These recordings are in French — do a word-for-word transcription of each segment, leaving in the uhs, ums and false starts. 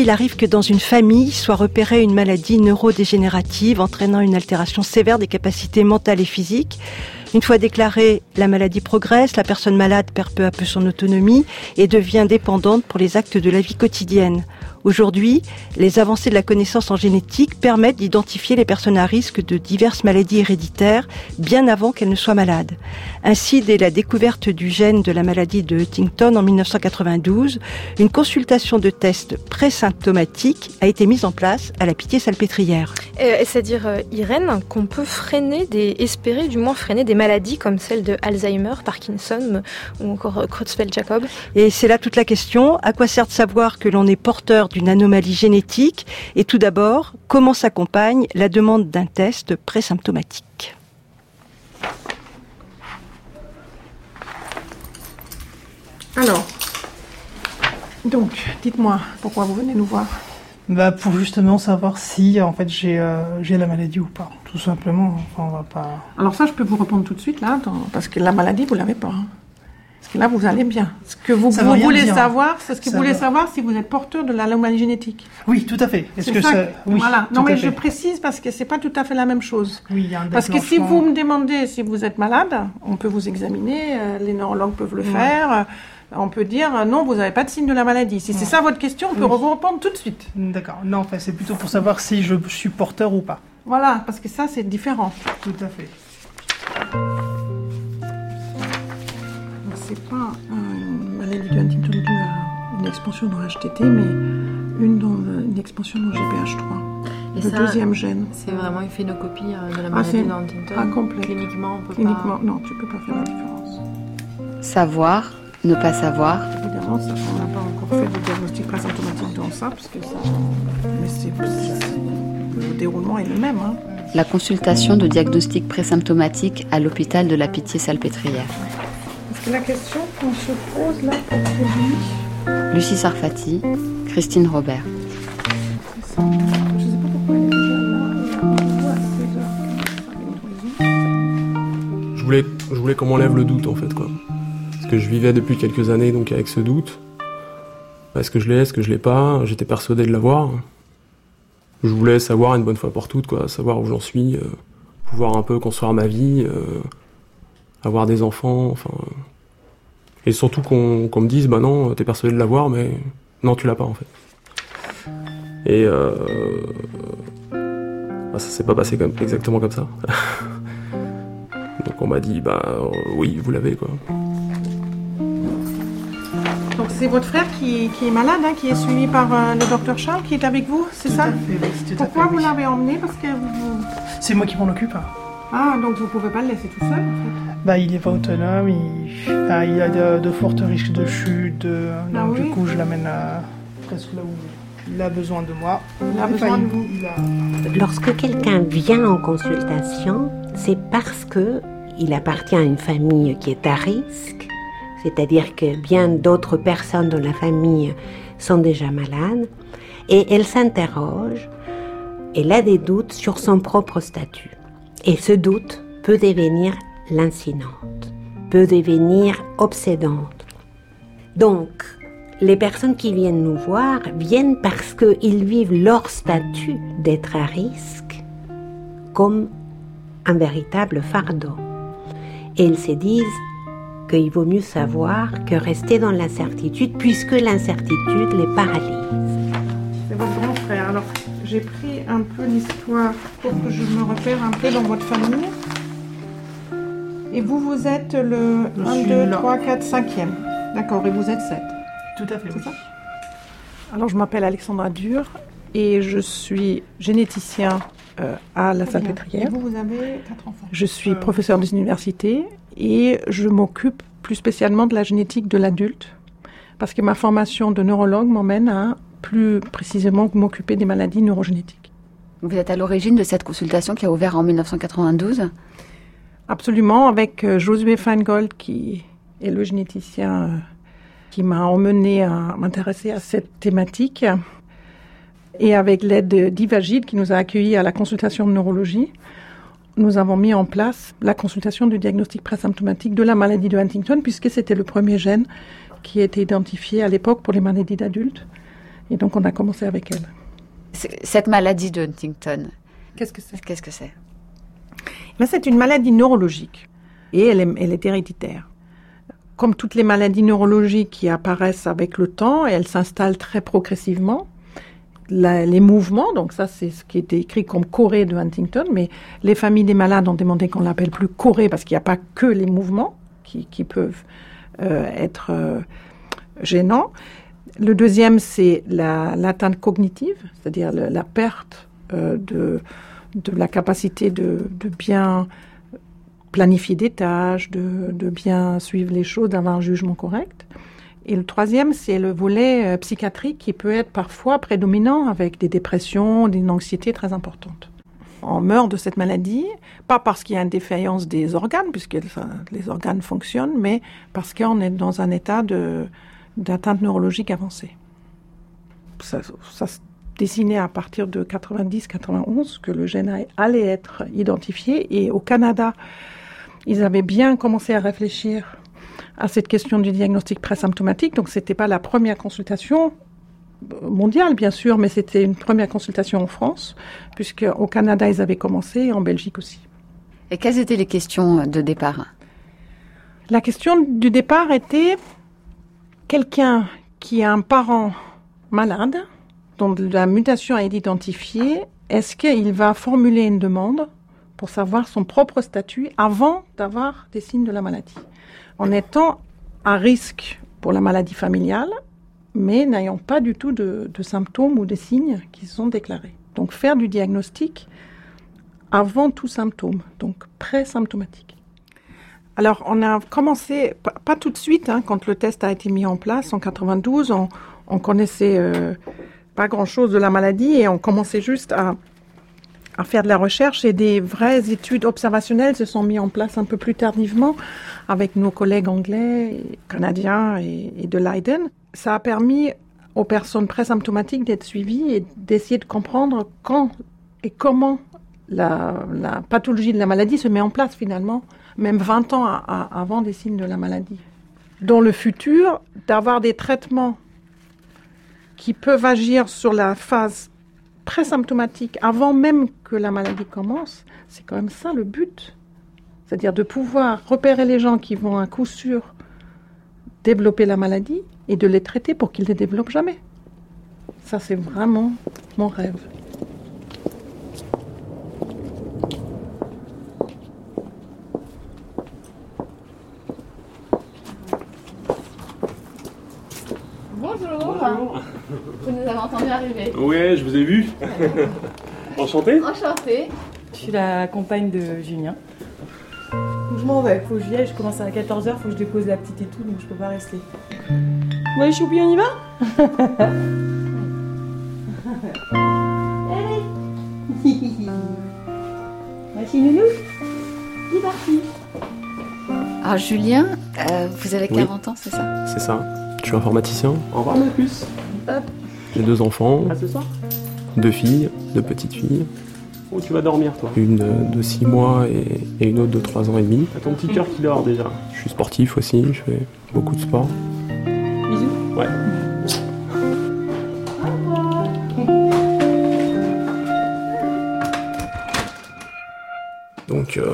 il arrive que dans une famille soit repérée une maladie neurodégénérative entraînant une altération sévère des capacités mentales et physiques. Une fois déclarée, la maladie progresse, la personne malade perd peu à peu son autonomie et devient dépendante pour les actes de la vie quotidienne. Aujourd'hui, les avancées de la connaissance en génétique permettent d'identifier les personnes à risque de diverses maladies héréditaires bien avant qu'elles ne soient malades. Ainsi, dès la découverte du gène de la maladie de Huntington en dix-neuf cent quatre-vingt-douze, une consultation de tests présymptomatiques a été mise en place à la Pitié-Salpêtrière. Euh, c'est-à-dire, euh, Irène, qu'on peut freiner, des, espérer du moins freiner des maladies comme celles de Alzheimer, Parkinson ou encore euh, Creutzfeldt-Jakob. Et c'est là toute la question. À quoi sert de savoir que l'on est porteur d'une anomalie génétique? Et tout d'abord, comment s'accompagne la demande d'un test présymptomatique? Alors, donc, dites-moi, pourquoi vous venez nous voir? Bah pour justement savoir si en fait j'ai euh, j'ai la maladie ou pas, tout simplement. Enfin, on va pas. Alors ça, je peux vous répondre tout de suite là, dans... parce que la maladie vous l'avez pas. Hein. Parce que là, vous allez bien. Ce que vous, vous voulez dire. savoir, c'est ce que ça vous voulez va... savoir si vous êtes porteur de l'anomalie génétique. Oui, tout à fait. Est-ce c'est que ça... ça... Oui, voilà. Non, mais je précise parce que c'est pas tout à fait la même chose. Oui, il y a un parce que si vous me demandez si vous êtes malade, on peut vous examiner, euh, les neurologues peuvent le ouais. faire. Euh, on peut dire euh, non, vous n'avez pas de signe de la maladie. Si ouais. c'est ça votre question, on peut oui. vous répondre tout de suite. D'accord. Non, enfin, c'est plutôt pour savoir si je suis porteur ou pas. Voilà, parce que ça, c'est différent. Tout à fait. C'est pas une maladie de Huntington due à une expansion dans H T T, mais une, dans le, une expansion dans G P H trois. Et le ça, deuxième gène. C'est vraiment une phénocopie de la maladie ah, de Huntington. Pas complète. Cliniquement, on peut Cliniquement, pas. non, tu peux pas faire la différence. Savoir, ne pas savoir. Évidemment, ça, on n'a pas encore fait de diagnostic présymptomatique dans ça, parce que ça. Mais c'est, c'est, le déroulement est le même. Hein. La consultation de diagnostic présymptomatique à l'hôpital de la Pitié-Salpêtrière. Parce que la question qu'on se pose là pour aujourd'hui. Lucie Sarfati, Christine Robert. C'est ça. Je ne sais pas pourquoi elle est déjà là. Je voulais, je voulais qu'on m'enlève le doute en fait quoi. Parce que je vivais depuis quelques années donc avec ce doute. Est-ce que je l'ai, est-ce que je l'ai pas? J'étais persuadé de l'avoir. Je voulais savoir une bonne fois pour toutes quoi, savoir où j'en suis, euh, pouvoir un peu construire ma vie. Euh, avoir des enfants, enfin... Et surtout qu'on, qu'on me dise, bah non, t'es persuadé de l'avoir, mais non, tu l'as pas, en fait. Et euh... bah, ça s'est pas passé comme, exactement comme ça. Donc on m'a dit, bah euh, oui, vous l'avez, quoi. Donc c'est votre frère qui, qui est malade, hein, qui est suivi par euh, le docteur Charles, qui est avec vous, c'est tout ça à fait, oui, tout Pourquoi à fait, vous oui. l'avez emmené? Parce que vous... C'est moi qui m'en occupe. Hein. Ah, donc vous pouvez pas le laisser tout seul, en fait. Bah, il est pas autonome, il, enfin, il a de, de forts risques de chute, de... Ah, donc oui. du coup je l'amène à presque là où il a besoin de moi. Il a enfin, besoin de vous. Il a... Lorsque quelqu'un vient en consultation, c'est parce que il appartient à une famille qui est à risque, c'est-à-dire que bien d'autres personnes dans la famille sont déjà malades, et elle s'interroge, elle a des doutes sur son propre statut. Et ce doute peut devenir lancinante, peut devenir obsédante. Donc, les personnes qui viennent nous voir viennent parce qu'ils vivent leur statut d'être à risque comme un véritable fardeau. Et ils se disent qu'il vaut mieux savoir que rester dans l'incertitude, puisque l'incertitude les paralyse. C'est votre grand frère. Alors, j'ai pris un peu l'histoire pour que je me repère un peu dans votre famille. Et vous, vous êtes le un, deux, trois, quatre, cinquième. D'accord, et vous êtes sept. Tout à fait, oui. Ça Alors, je m'appelle Alexandra Dur et je suis généticien euh, à la Salpêtrière. Et vous, vous avez quatre enfants. Je suis euh... professeur des universités et je m'occupe plus spécialement de la génétique de l'adulte parce que ma formation de neurologue m'emmène à plus précisément m'occuper des maladies neurogénétiques. Vous êtes à l'origine de cette consultation qui a ouvert en dix-neuf cent quatre-vingt-douze? Absolument, avec Josué Feingold, qui est le généticien qui m'a emmené à m'intéresser à cette thématique, et avec l'aide d'Ivagid, qui nous a accueillis à la consultation de neurologie. Nous avons mis en place la consultation du diagnostic présymptomatique de la maladie de Huntington, puisque c'était le premier gène qui a été identifié à l'époque pour les maladies d'adultes. Et donc, on a commencé avec elle. Cette maladie de Huntington, qu'est-ce que c'est Qu'est-ce que c'est Ben, c'est une maladie neurologique et elle est, elle est héréditaire. Comme toutes les maladies neurologiques qui apparaissent avec le temps, et elles s'installent très progressivement. La, les mouvements, donc ça c'est ce qui est écrit comme chorée de Huntington, mais les familles des malades ont demandé qu'on l'appelle plus chorée parce qu'il n'y a pas que les mouvements qui, qui peuvent euh, être euh, gênants. Le deuxième, c'est la, l'atteinte cognitive, c'est-à-dire le, la perte euh, de, de la capacité de, de bien planifier des tâches, de, de bien suivre les choses, d'avoir un jugement correct. Et le troisième, c'est le volet euh, psychiatrique qui peut être parfois prédominant avec des dépressions, une anxiété très importante. On meurt de cette maladie, pas parce qu'il y a une défaillance des organes, puisque enfin, les organes fonctionnent, mais parce qu'on est dans un état de, d'atteinte neurologique avancée. Ça, ça se dessinait à partir de quatre-vingt-dix quatre-vingt-onze que le gène allait être identifié. Et au Canada, ils avaient bien commencé à réfléchir à cette question du diagnostic présymptomatique. Donc, ce n'était pas la première consultation mondiale, bien sûr, mais c'était une première consultation en France, puisqu'au Canada, ils avaient commencé, et en Belgique aussi. Et quelles étaient les questions de départ ? La question du départ était quelqu'un qui a un parent malade, dont la mutation est identifiée, est-ce qu'il va formuler une demande pour savoir son propre statut avant d'avoir des signes de la maladie, en étant à risque pour la maladie familiale, mais n'ayant pas du tout de, de symptômes ou de signes qui sont déclarés. Donc faire du diagnostic avant tout symptôme, donc pré-symptomatique. Alors on a commencé, pas, pas tout de suite, hein, quand le test a été mis en place en quatre-vingt-douze, on, on connaissait euh, pas grand-chose de la maladie et on commençait juste à à faire de la recherche, et des vraies études observationnelles se sont mises en place un peu plus tardivement avec nos collègues anglais, canadiens et, et de Leiden. Ça a permis aux personnes présymptomatiques d'être suivies et d'essayer de comprendre quand et comment la, la pathologie de la maladie se met en place finalement, même vingt ans à, à, avant des signes de la maladie. Dans le futur, d'avoir des traitements qui peuvent agir sur la phase présymptomatique, avant même que la maladie commence, c'est quand même ça le but. C'est-à-dire de pouvoir repérer les gens qui vont à coup sûr développer la maladie et de les traiter pour qu'ils ne les développent jamais. Ça, c'est vraiment mon rêve. Bonjour. Bonjour. Vous nous avez entendu arriver. Ouais, je vous ai vu. Enchanté. Enchanté. Je suis la compagne de Julien. Je m'en vais, faut que j'y aille, je commence à quatorze heures, faut que je dépose la petite et tout, donc je peux pas rester. Bon, les choupis, on y va? Allez. Merci Loulou. C'est parti. Alors Julien, euh, vous avez quarante oui. ans, c'est ça? C'est ça. Je suis informaticien. Au revoir, ma puce. Hop. J'ai deux enfants. À ce soir. Deux filles, deux petites filles. Où tu vas dormir, toi? Une de six mois et, et une autre de trois ans et demi. T'as ton petit cœur qui dort déjà. Je suis sportif aussi, je fais beaucoup de sport. Bisous. Ouais. Donc, euh,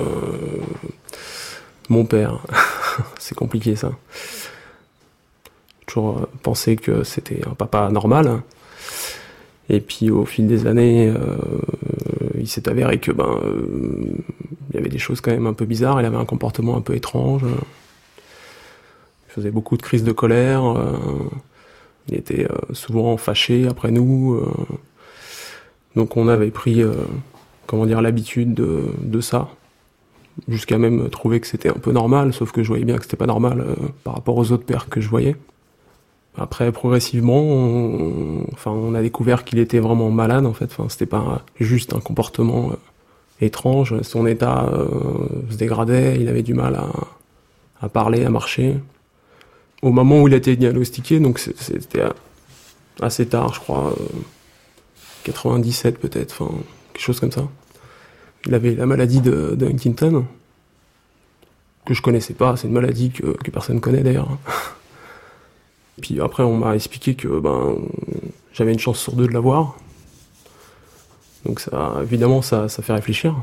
mon père, c'est compliqué ça. J'ai toujours pensé que c'était un papa normal. Et puis au fil des années, euh, il s'est avéré que ben, euh, il y avait des choses quand même un peu bizarres. Il avait un comportement un peu étrange. Il faisait beaucoup de crises de colère. Euh, il était euh, souvent fâché après nous. Euh, donc on avait pris, euh, comment dire, l'habitude de, de ça, jusqu'à même trouver que c'était un peu normal. Sauf que je voyais bien que c'était pas normal euh, par rapport aux autres pères que je voyais. Après, progressivement, on, enfin, on a découvert qu'il était vraiment malade, en fait. Enfin, c'était pas juste un comportement euh, étrange. Son état euh, se dégradait, il avait du mal à, à parler, à marcher. Au moment où il a été diagnostiqué, donc c'était assez tard, je crois, euh, quatre-vingt-dix-sept peut-être, enfin, quelque chose comme ça. Il avait la maladie de, de Huntington, que je connaissais pas. C'est une maladie que, que personne connaît d'ailleurs. Puis après, on m'a expliqué que ben, j'avais une chance sur deux de l'avoir. Donc ça, évidemment, ça, ça fait réfléchir.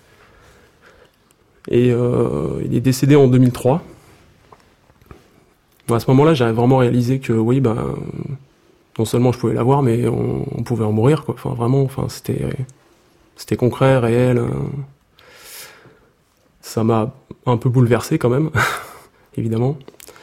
Et euh, il est décédé en deux mille trois. Bon, à ce moment-là, j'avais vraiment réalisé que oui, ben, non seulement je pouvais l'avoir, mais on, on pouvait en mourir, quoi. Enfin, vraiment, enfin, c'était, c'était concret, réel. Ça m'a un peu bouleversé quand même, évidemment.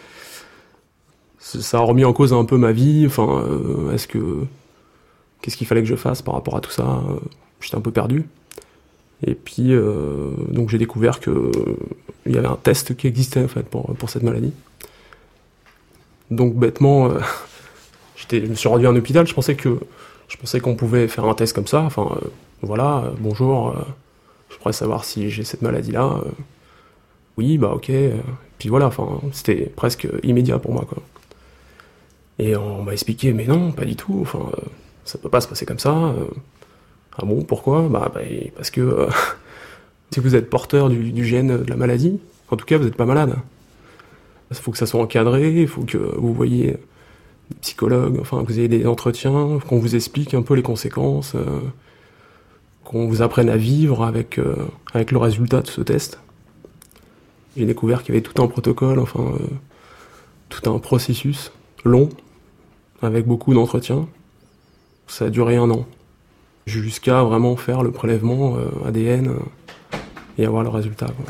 Ça a remis en cause un peu ma vie. Enfin, euh, est-ce que qu'est-ce qu'il fallait que je fasse par rapport à tout ça? J'étais un peu perdu. Et puis, euh, donc j'ai découvert que euh, il y avait un test qui existait en fait pour pour cette maladie. Donc bêtement, euh, j'étais, je me suis rendu à un hôpital. Je pensais que je pensais qu'on pouvait faire un test comme ça. Enfin, euh, voilà, euh, bonjour, euh, je pourrais savoir si j'ai cette maladie-là. Euh, oui, bah ok. Euh, puis voilà, enfin, c'était presque immédiat pour moi, quoi. Et on m'a expliqué, mais non, pas du tout. Enfin, euh, ça peut pas se passer comme ça. Euh, ah bon, pourquoi? Bah, bah parce que euh, si vous êtes porteur du, du gène de la maladie, en tout cas, vous n'êtes pas malade. Il faut que ça soit encadré, il faut que vous voyez des psychologues, enfin, que vous ayez des entretiens, qu'on vous explique un peu les conséquences, euh, qu'on vous apprenne à vivre avec, euh, avec le résultat de ce test. J'ai découvert qu'il y avait tout un protocole, enfin, euh, tout un processus long, avec beaucoup d'entretiens. Ça a duré un an. Jusqu'à vraiment faire le prélèvement euh, A D N euh, et avoir le résultat, quoi.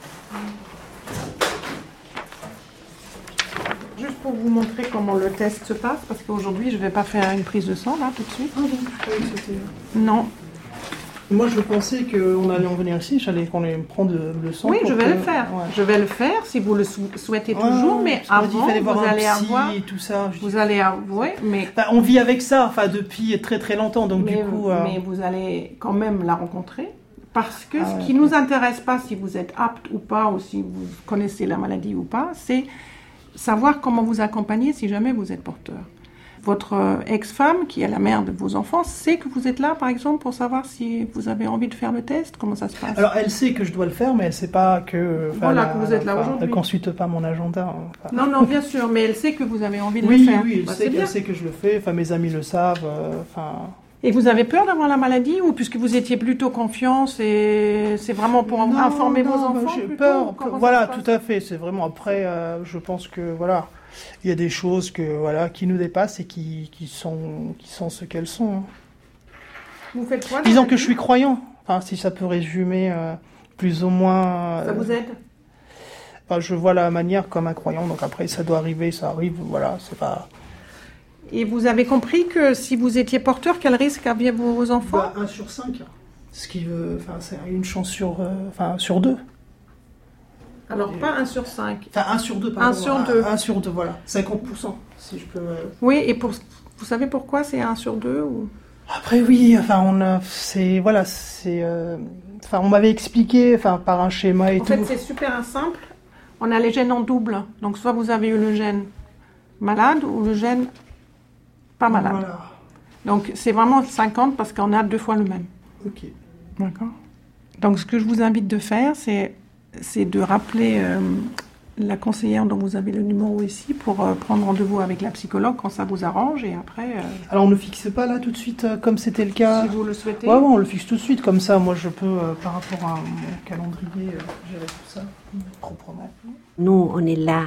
Juste pour vous montrer comment le test se passe, parce qu'aujourd'hui je ne vais pas faire une prise de sang là tout de suite. Ah bon, je croyais que c'était... Non. Moi je pensais qu'on allait en venir ici, j'allais qu'on allait me prendre le sang. Oui, je vais que... le faire. Ouais. Je vais le faire si vous le sou- souhaitez toujours, ouais, mais avant fallait voir vous un allez psy avoir. Et tout ça. Vous allez avouer, mais. Enfin, on vit avec ça, enfin depuis très très longtemps, donc mais, du coup. Euh... Mais vous allez quand même la rencontrer, parce que ah, ce qui ouais. nous intéresse pas, si vous êtes apte ou pas, ou si vous connaissez la maladie ou pas, c'est savoir comment vous accompagner si jamais vous êtes porteur. Votre ex-femme, qui est la mère de vos enfants, sait que vous êtes là, par exemple, pour savoir si vous avez envie de faire le test. Comment ça se passe? Alors, elle sait que je dois le faire, mais elle ne sait pas que... Voilà, la, que vous êtes là aujourd'hui. Elle ne consulte pas mon agenda. Enfin. Non, non, bien sûr, mais elle sait que vous avez envie de oui, le faire. Oui, elle, bah, sait, elle sait que je le fais. Enfin, mes amis le savent. Enfin... Euh, Et vous avez peur d'avoir la maladie, ou puisque vous étiez plutôt confiance et c'est vraiment pour non, informer non, vos enfants? J'ai plutôt, peur. Voilà, tout à fait. C'est vraiment après, euh, je pense que, voilà... Il y a des choses que, voilà, qui nous dépassent et qui, qui, sont, qui sont ce qu'elles sont. Vous faites quoi? Disons que je suis croyant, enfin, si ça peut résumer euh, plus ou moins... Euh, ça vous aide? Enfin, je vois la manière comme un croyant, donc après ça doit arriver, ça arrive, voilà, c'est pas... Et vous avez compris que si vous étiez porteur, quel risque avaient vos enfants? Bah, un sur cinq, ce qui veut... Enfin, c'est une chance sur, euh, enfin, sur deux. Alors, pas un sur cinq. Enfin, un sur deux, pardon. un sur deux. un sur deux, voilà. cinquante pour cent, si je peux... Euh... Oui, et pour, vous savez pourquoi c'est un sur deux ou... Après, oui, enfin, on a... C'est... Voilà, c'est... Euh, enfin, on m'avait expliqué, enfin, par un schéma et en tout. En fait, c'est super simple. On a les gènes en double. Donc, soit vous avez eu le gène malade ou le gène pas malade. Voilà. Donc, c'est vraiment cinquante parce qu'on a deux fois le même. Ok. D'accord. Donc, ce que je vous invite de faire, c'est... c'est de rappeler euh, la conseillère dont vous avez le numéro ici pour euh, prendre rendez-vous avec la psychologue quand ça vous arrange et après... Euh... Alors on ne fixe pas là tout de suite euh, comme c'était le cas? Si vous le souhaitez. Ouais, ouais, on le fixe tout de suite, comme ça moi je peux, euh, par rapport à mon calendrier, euh, gérer tout ça proprement. Nous, on est là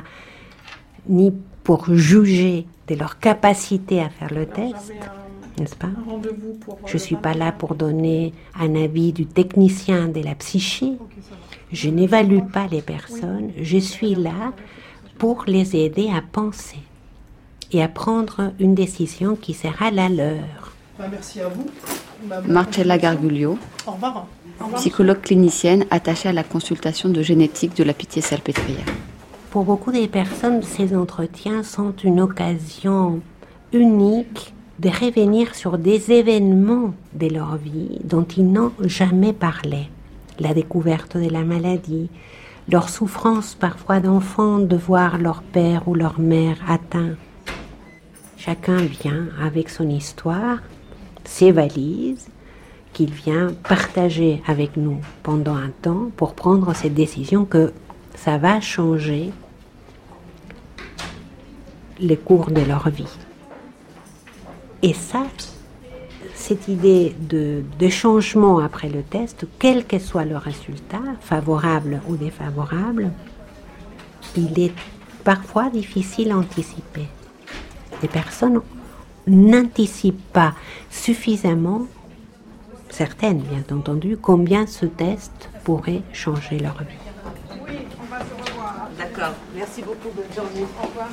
ni pour juger de leur capacité à faire le Alors, test, n'est-ce pas? Pour, je ne suis pas là pour donner un avis du technicien de la psyché. Je n'évalue pas les personnes. Je suis là pour les aider à penser et à prendre une décision qui sera la leur. Merci à vous. Marcella Garguglio, Au revoir. Au revoir. Psychologue clinicienne attachée à la consultation de génétique de la Pitié-Salpêtrière. Pour beaucoup de personnes, ces entretiens sont une occasion unique de revenir sur des événements de leur vie dont ils n'ont jamais parlé. La découverte de la maladie, leur souffrance parfois d'enfants de voir leur père ou leur mère atteint. Chacun vient avec son histoire, ses valises, qu'il vient partager avec nous pendant un temps pour prendre cette décision que ça va changer le cours de leur vie. Et ça, cette idée de, de changement après le test, quel que soit le résultat, favorable ou défavorable, il est parfois difficile à anticiper. Les personnes n'anticipent pas suffisamment, certaines bien entendu, combien ce test pourrait changer leur vie. Oui, on va se revoir. D'accord, merci beaucoup, bonne journée. Au revoir.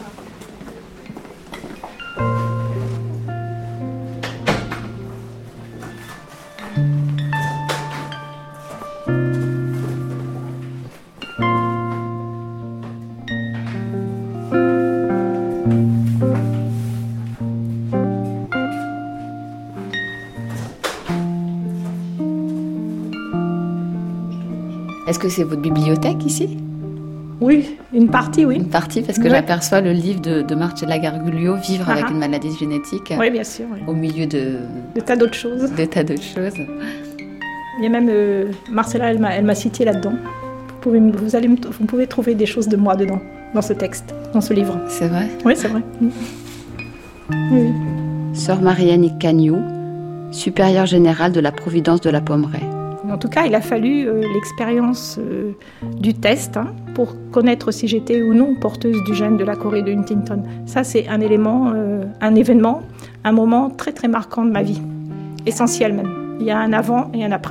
Est-ce que c'est votre bibliothèque ici ? Oui, une partie, oui. Une partie, parce que Ouais. j'aperçois le livre de, de Marcella Gargiulo, Vivre Ah avec ah. une maladie génétique, Oui, bien sûr. Oui. au milieu de, Des tas d'autres choses. de tas d'autres choses. Il y a même euh, Marcella, elle m'a, elle m'a cité là-dedans. Vous pouvez, me- vous, allez, me- vous pouvez trouver des choses de moi dedans, dans ce texte, dans ce livre. C'est vrai ? Oui, c'est vrai. Mm. Oui. Sœur Marianne Cagnou, supérieure générale de la Providence de la Pommeraye. En tout cas, il a fallu euh, l'expérience euh, du test hein, pour connaître si j'étais ou non porteuse du gène de la chorée de Huntington. Ça, c'est un élément, euh, un événement, un moment très très marquant de ma vie, essentiel même. Il y a un avant et un après.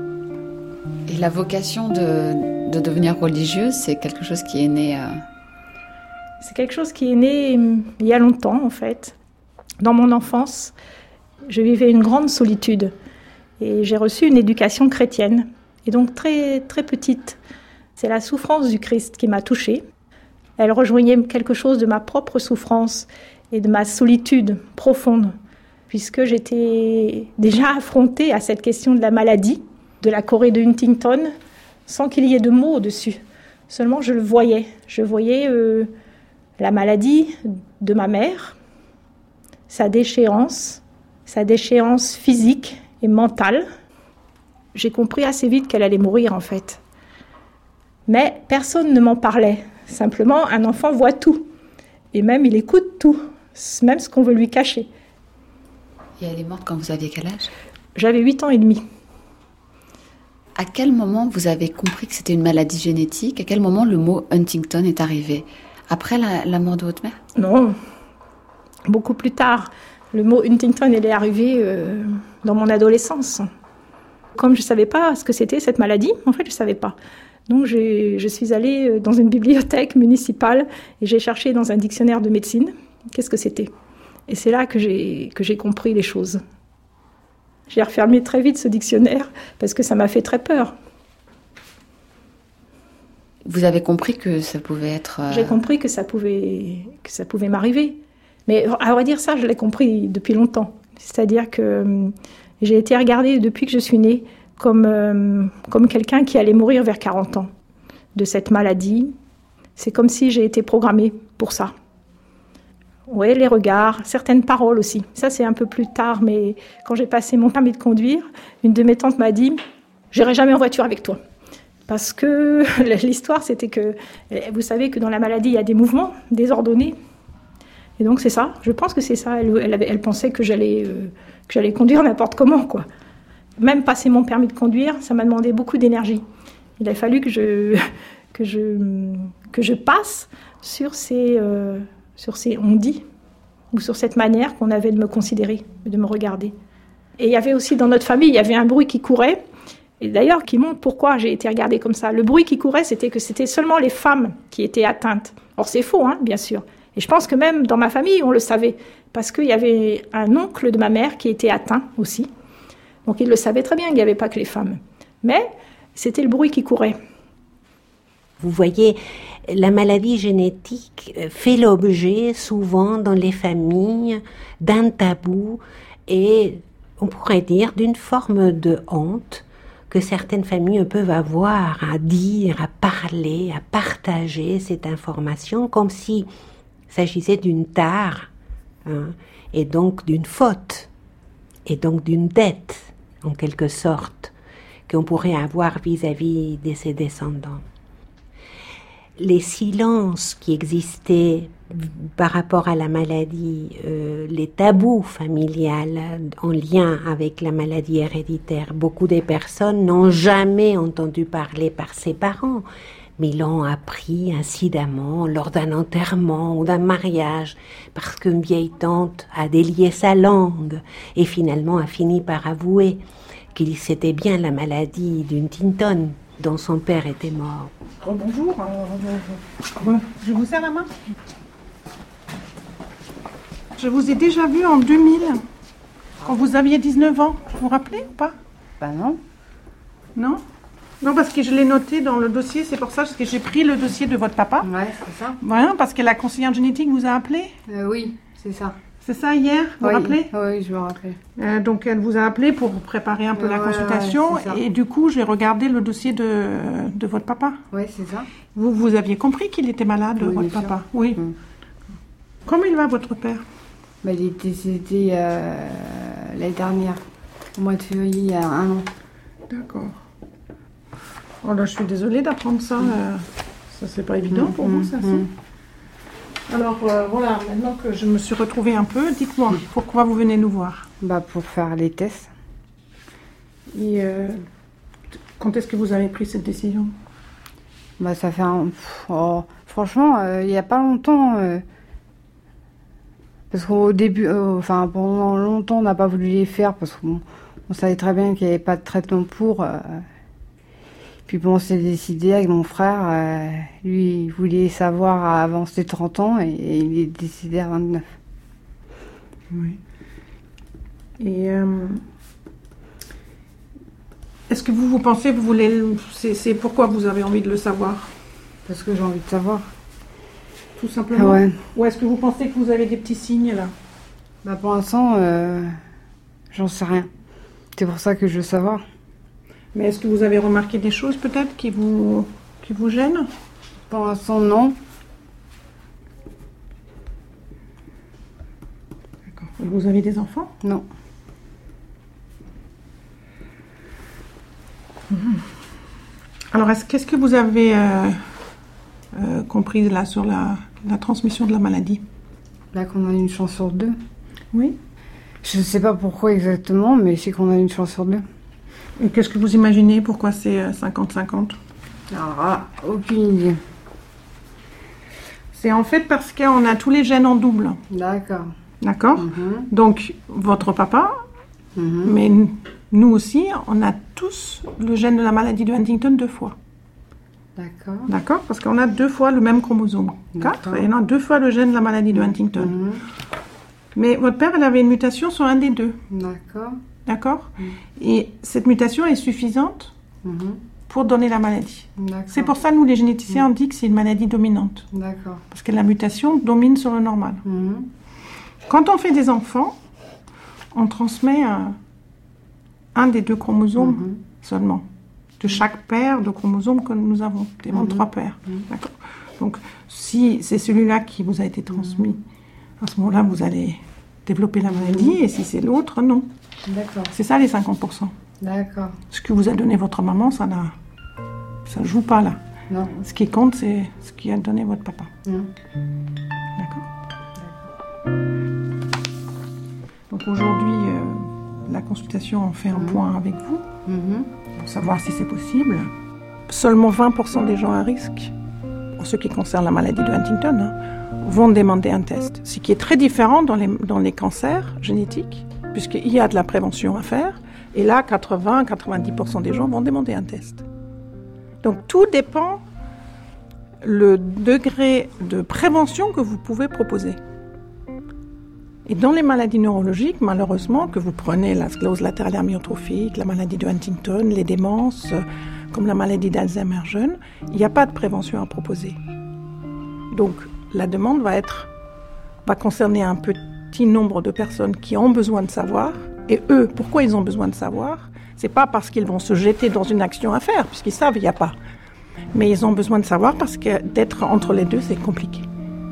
Et la vocation de, de devenir religieuse, c'est quelque chose qui est né... euh, C'est quelque chose qui est né hum, il y a longtemps, en fait. Dans mon enfance, je vivais une grande solitude. Et j'ai reçu une éducation chrétienne. Et donc très, très petite. C'est la souffrance du Christ qui m'a touchée. Elle rejoignait quelque chose de ma propre souffrance et de ma solitude profonde. Puisque j'étais déjà affrontée à cette question de la maladie, de la chorée de Huntington, sans qu'il y ait de mots dessus. Seulement, je le voyais. Je voyais euh, la maladie de ma mère, sa déchéance, sa déchéance physique et mentale. J'ai compris assez vite qu'elle allait mourir, en fait. Mais personne ne m'en parlait. Simplement, un enfant voit tout. Et même, il écoute tout, même ce qu'on veut lui cacher. Et elle est morte quand vous aviez quel âge ? J'avais huit ans et demi. À quel moment vous avez compris que c'était une maladie génétique ? À quel moment le mot Huntington est arrivé ? Après la, la mort de votre mère ? Non, beaucoup plus tard. Le mot Huntington, il est arrivé euh, dans mon adolescence. Comme je ne savais pas ce que c'était cette maladie, en fait, je ne savais pas. Donc, j'ai, je suis allée dans une bibliothèque municipale et j'ai cherché dans un dictionnaire de médecine qu'est-ce que c'était. Et c'est là que j'ai, que j'ai compris les choses. J'ai refermé très vite ce dictionnaire parce que ça m'a fait très peur. Vous avez compris que ça pouvait être... euh, J'ai compris que ça pouvait, que ça pouvait m'arriver. Mais à vrai dire, ça, je l'ai compris depuis longtemps. C'est-à-dire que euh, j'ai été regardée depuis que je suis née comme, euh, comme quelqu'un qui allait mourir vers quarante ans de cette maladie. C'est comme si j'ai été programmée pour ça. Oui, les regards, certaines paroles aussi. Ça, c'est un peu plus tard, mais quand j'ai passé mon permis de conduire, une de mes tantes m'a dit « J'irai jamais en voiture avec toi ». Parce que l'histoire, c'était que, vous savez que dans la maladie, il y a des mouvements désordonnés. Et donc, c'est ça. Je pense que c'est ça. Elle, elle, avait, elle pensait que j'allais, euh, que j'allais conduire n'importe comment, quoi. Même passer mon permis de conduire, ça m'a demandé beaucoup d'énergie. Il a fallu que je, que je, que je passe sur ces, euh, sur ces on-dit, ou sur cette manière qu'on avait de me considérer, de me regarder. Et il y avait aussi dans notre famille, il y avait un bruit qui courait, et d'ailleurs qui montre pourquoi j'ai été regardée comme ça. Le bruit qui courait, c'était que c'était seulement les femmes qui étaient atteintes. Or, c'est faux, hein, bien sûr. Et je pense que même dans ma famille, on le savait, parce qu'il y avait un oncle de ma mère qui était atteint aussi. Donc il le savait très bien qu'il n'y avait pas que les femmes. Mais c'était le bruit qui courait. Vous voyez, la maladie génétique fait l'objet souvent dans les familles d'un tabou et on pourrait dire d'une forme de honte que certaines familles peuvent avoir à dire, à parler, à partager cette information comme s'il s'agissait d'une tare hein, et donc d'une faute et donc d'une dette en quelque sorte qu'on pourrait avoir vis-à-vis de ses descendants. les silences qui existaient par rapport à la maladie, euh, les tabous familiales en lien avec la maladie héréditaire. Beaucoup de personnes n'ont jamais entendu parler par ses parents, mais l'ont appris incidemment lors d'un enterrement ou d'un mariage, parce qu'une vieille tante a délié sa langue et finalement a fini par avouer qu'il c'était bien la maladie d'Huntington dont son père était mort. Oh, bonjour. Je vous serre la main. Je vous ai déjà vu en deux mille, quand vous aviez dix-neuf ans. Vous vous rappelez ou pas? Bah non. Non? Non, parce que je l'ai noté dans le dossier, c'est pour ça parce que j'ai pris le dossier de votre papa. Ouais, c'est ça. Voilà, parce que la conseillère génétique vous a appelé. Euh, oui, c'est ça. C'est ça hier, vous vous oui. rappelez? Oui, je me rappelle. Euh, donc elle vous a appelé pour préparer un peu euh, la ouais, consultation ouais, et du coup j'ai regardé le dossier de, de votre papa. Oui, c'est ça. Vous, vous aviez compris qu'il était malade, oui, votre papa? Sûr. Oui. Hum. Comment il va votre père? Bah, il est décédé euh, l'année dernière, au mois de février, il y a un an. D'accord. Oh là, je suis désolée d'apprendre ça. Mmh. Euh, ça, c'est pas évident mmh, pour mmh, vous, ça, mmh. Alors, euh, voilà, maintenant que je me suis retrouvée un peu, dites-moi, pourquoi vous venez nous voir? Bah, pour faire les tests. Et euh, quand est-ce que vous avez pris cette décision? Bah, ça fait un... Oh, franchement, euh, il n'y a pas longtemps... Euh... Parce qu'au début, euh, enfin pendant longtemps, on n'a pas voulu les faire parce qu'on on savait très bien qu'il n'y avait pas de traitement pour. Euh, puis bon, on s'est décidé avec mon frère, euh, lui, il voulait savoir avant ses trente ans et, et il est décédé à vingt-neuf. Oui. Et euh, est-ce que vous, vous pensez, vous voulez, c'est, c'est pourquoi vous avez envie de le savoir? Parce que j'ai envie de savoir. Tout simplement. Ouais. Ou est-ce que vous pensez que vous avez des petits signes là? Bah pour l'instant, euh, j'en sais rien. C'est pour ça que je veux savoir. Mais est-ce que vous avez remarqué des choses peut-être qui vous, qui vous gênent? Pour l'instant, non. D'accord. Et vous avez des enfants? Non. Mmh. Alors, est-ce, qu'est-ce que vous avez euh, euh, compris là sur la... la transmission de la maladie? Là qu'on a une chance sur deux. Oui. Je ne sais pas pourquoi exactement, mais je sais qu'on a une chance sur deux. Et qu'est-ce que vous imaginez? Pourquoi c'est cinquante cinquante? Alors, ah, aucune idée. C'est en fait parce qu'on a tous les gènes en double. D'accord. D'accord. Mm-hmm. Donc, votre papa, mm-hmm. mais nous aussi, on a tous le gène de la maladie de Huntington deux fois. D'accord. D'accord, parce qu'on a deux fois le même chromosome, quatre, et on a deux fois le gène de la maladie de Huntington. Mmh. Mais votre père, elle avait une mutation sur un des deux. D'accord. D'accord. Mmh. Et cette mutation est suffisante mmh. pour donner la maladie. D'accord. C'est pour ça, nous, les généticiens, mmh. on dit que c'est une maladie dominante. D'accord. Parce que la mutation domine sur le normal. Mmh. Quand on fait des enfants, on transmet un, un des deux chromosomes mmh. seulement. De chaque paire de chromosomes que nous avons. Nous avons mmh. trois paires. Mmh. D'accord. Donc, si c'est celui-là qui vous a été transmis, mmh. à ce moment-là, vous allez développer la maladie, mmh. et si c'est l'autre, non. D'accord. C'est ça, les cinquante pour cent. D'accord. Ce que vous a donné votre maman, ça n'a... ça ne joue pas, là. Non. Ce qui compte, c'est ce qui a donné votre papa. Mmh. D'accord. D'accord. Donc, aujourd'hui, euh, la consultation, on fait un mmh. point avec vous. Mmh. Pour savoir si c'est possible. Seulement vingt pour cent des gens à risque, en ce qui concerne la maladie de Huntington, hein, vont demander un test. Ce qui est très différent dans les, dans les cancers génétiques, puisqu'il y a de la prévention à faire, et là, quatre-vingts à quatre-vingt-dix pour cent des gens vont demander un test. Donc tout dépend le degré de prévention que vous pouvez proposer. Et dans les maladies neurologiques, malheureusement, que vous prenez la sclérose latérale amyotrophique, la maladie de Huntington, les démences, comme la maladie d'Alzheimer jeune, il n'y a pas de prévention à proposer. Donc, la demande va être, va concerner un petit nombre de personnes qui ont besoin de savoir. Et eux, pourquoi ils ont besoin de savoir? C'est pas parce qu'ils vont se jeter dans une action à faire, puisqu'ils savent qu'il n'y a pas. Mais ils ont besoin de savoir parce que d'être entre les deux, c'est compliqué.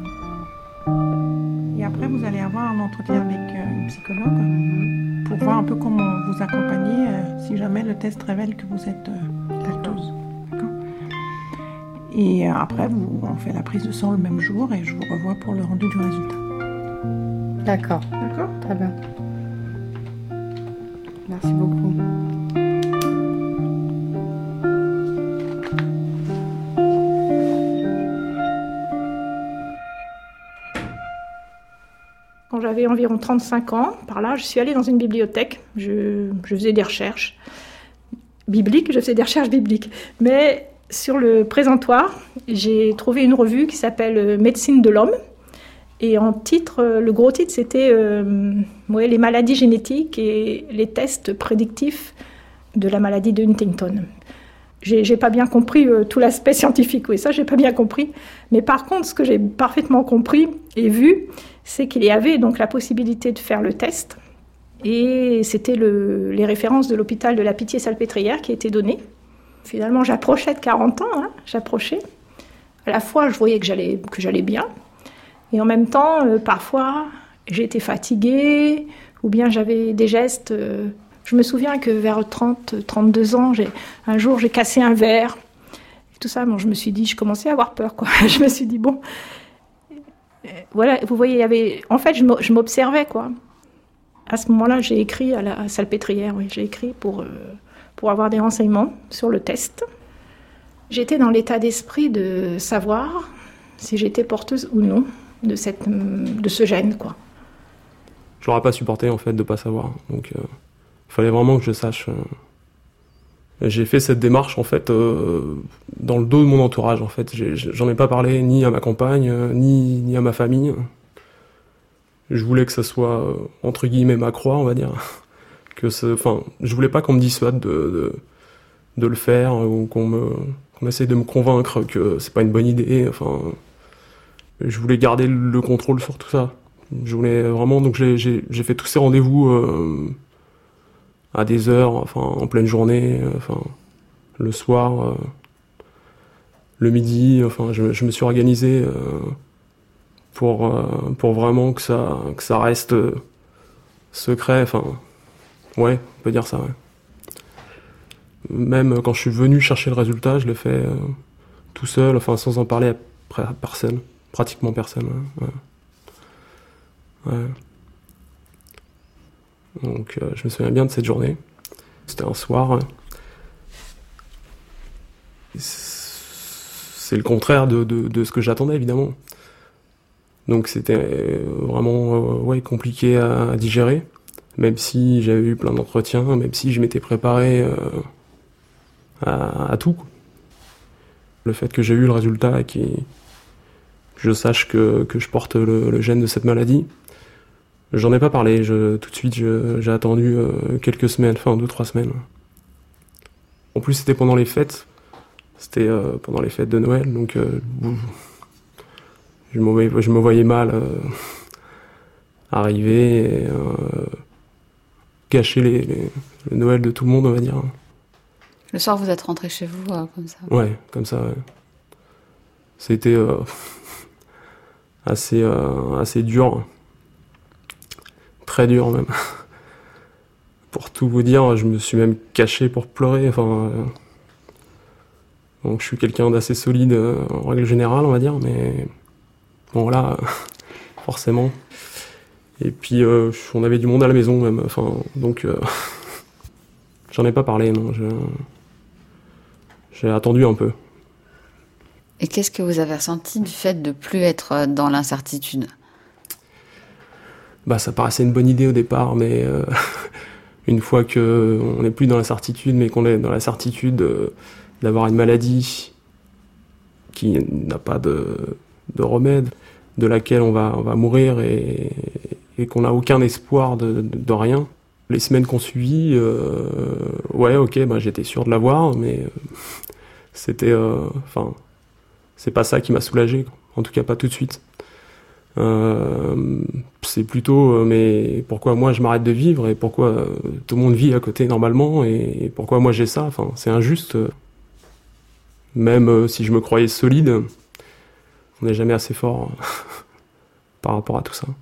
Et après, vous allez avoir un entretien avec euh, une psychologue pour voir un peu comment vous accompagner euh, si jamais le test révèle que vous êtes euh, porteuse. D'accord. Et après, vous, on fait la prise de sang le même jour et je vous revois pour le rendu du résultat. D'accord. D'accord ? Très bien. Merci beaucoup. Quand j'avais environ trente-cinq ans, par là, je suis allée dans une bibliothèque. Je, je faisais des recherches bibliques, je faisais des recherches bibliques. Mais sur le présentoir, j'ai trouvé une revue qui s'appelle Médecine de l'homme. Et en titre, le gros titre, c'était euh, ouais, les maladies génétiques et les tests prédictifs de la maladie de Huntington. J'ai, j'ai pas bien compris euh, tout l'aspect scientifique, oui, ça j'ai pas bien compris. Mais par contre, ce que j'ai parfaitement compris et vu, c'est qu'il y avait donc la possibilité de faire le test. Et c'était le, les références de l'hôpital de la Pitié-Salpêtrière qui étaient données. Finalement, j'approchais de quarante ans, hein, j'approchais. À la fois, je voyais que j'allais, que j'allais bien. Et en même temps, euh, parfois, j'étais fatiguée, ou bien j'avais des gestes... Euh, je me souviens que vers trente, trente-deux ans, j'ai, un jour, j'ai cassé un verre. Et tout ça, bon, je me suis dit, je commençais à avoir peur, quoi. Je me suis dit, bon... Euh, voilà, vous voyez, il y avait... En fait, je, je m'observais, quoi. À ce moment-là, j'ai écrit à la Salpêtrière, oui, j'ai écrit pour, euh, pour avoir des renseignements sur le test. J'étais dans l'état d'esprit de savoir si j'étais porteuse ou non de, cette, de ce gène, quoi. Je n'aurais pas supporté, en fait, de ne pas savoir. Donc, il euh, fallait vraiment que je sache. Euh... J'ai fait cette démarche, en fait, euh, dans le dos de mon entourage, en fait. J'ai, j'en ai pas parlé ni à ma compagne, euh, ni, ni à ma famille. Je voulais que ça soit, euh, entre guillemets, ma croix, on va dire. Que ce, enfin, je voulais pas qu'on me dissuade de, de, de le faire, ou qu'on me, qu'on essaye de me convaincre que c'est pas une bonne idée, enfin... Je voulais garder le contrôle sur tout ça. Je voulais vraiment, donc j'ai, j'ai, j'ai fait tous ces rendez-vous euh, à des heures, enfin en pleine journée, euh, enfin le soir, euh, le midi. Enfin, je, je me suis organisé euh, pour euh, pour vraiment que ça que ça reste euh, secret. Enfin, ouais, on peut dire ça. Ouais. Même quand je suis venu chercher le résultat, je l'ai fait euh, tout seul, enfin sans en parler à, à personne. Pratiquement personne. Ouais. Ouais. Donc euh, je me souviens bien de cette journée. C'était un soir. C'est le contraire de, de, de ce que j'attendais, évidemment. Donc c'était vraiment euh, ouais, compliqué à, à digérer. Même si j'avais eu plein d'entretiens, même si je m'étais préparé euh, à, à tout. Le fait que j'ai eu le résultat et qui... que je sache que, que je porte le, le gène de cette maladie. J'en ai pas parlé, je, tout de suite je, j'ai attendu euh, quelques semaines, enfin deux, trois semaines. En plus c'était pendant les fêtes, c'était euh, pendant les fêtes de Noël, donc euh, je, me voyais, je me voyais mal euh, arriver et euh, gâcher les, les, le Noël de tout le monde, on va dire. Le soir vous êtes rentré chez vous euh, comme ça? Ouais, comme ça, ouais. C'était... Euh, assez euh, assez dur, très dur même. Pour tout vous dire, je me suis même caché pour pleurer. Enfin, euh... donc je suis quelqu'un d'assez solide euh, en règle générale, on va dire, mais bon là, forcément. Et puis euh, on avait du monde à la maison même. Enfin, donc euh... j'en ai pas parlé, non. Je... J'ai attendu un peu. Et qu'est-ce que vous avez ressenti du fait de plus être dans l'incertitude? Bah, ça paraissait une bonne idée au départ, mais euh, une fois qu'on n'est plus dans l'incertitude, mais qu'on est dans la certitude euh, d'avoir une maladie qui n'a pas de, de remède, de laquelle on va, on va mourir et, et qu'on n'a aucun espoir de, de, de rien. Les semaines qu'on suivit, euh, ouais, ok, bah, j'étais sûr de l'avoir, mais euh, c'était... Enfin... Euh, c'est pas ça qui m'a soulagé, en tout cas pas tout de suite. Euh, c'est plutôt, euh, mais pourquoi moi je m'arrête de vivre et pourquoi euh, tout le monde vit à côté normalement et, et pourquoi moi j'ai ça, enfin c'est injuste. Même euh, si je me croyais solide, on n'est jamais assez fort par rapport à tout ça.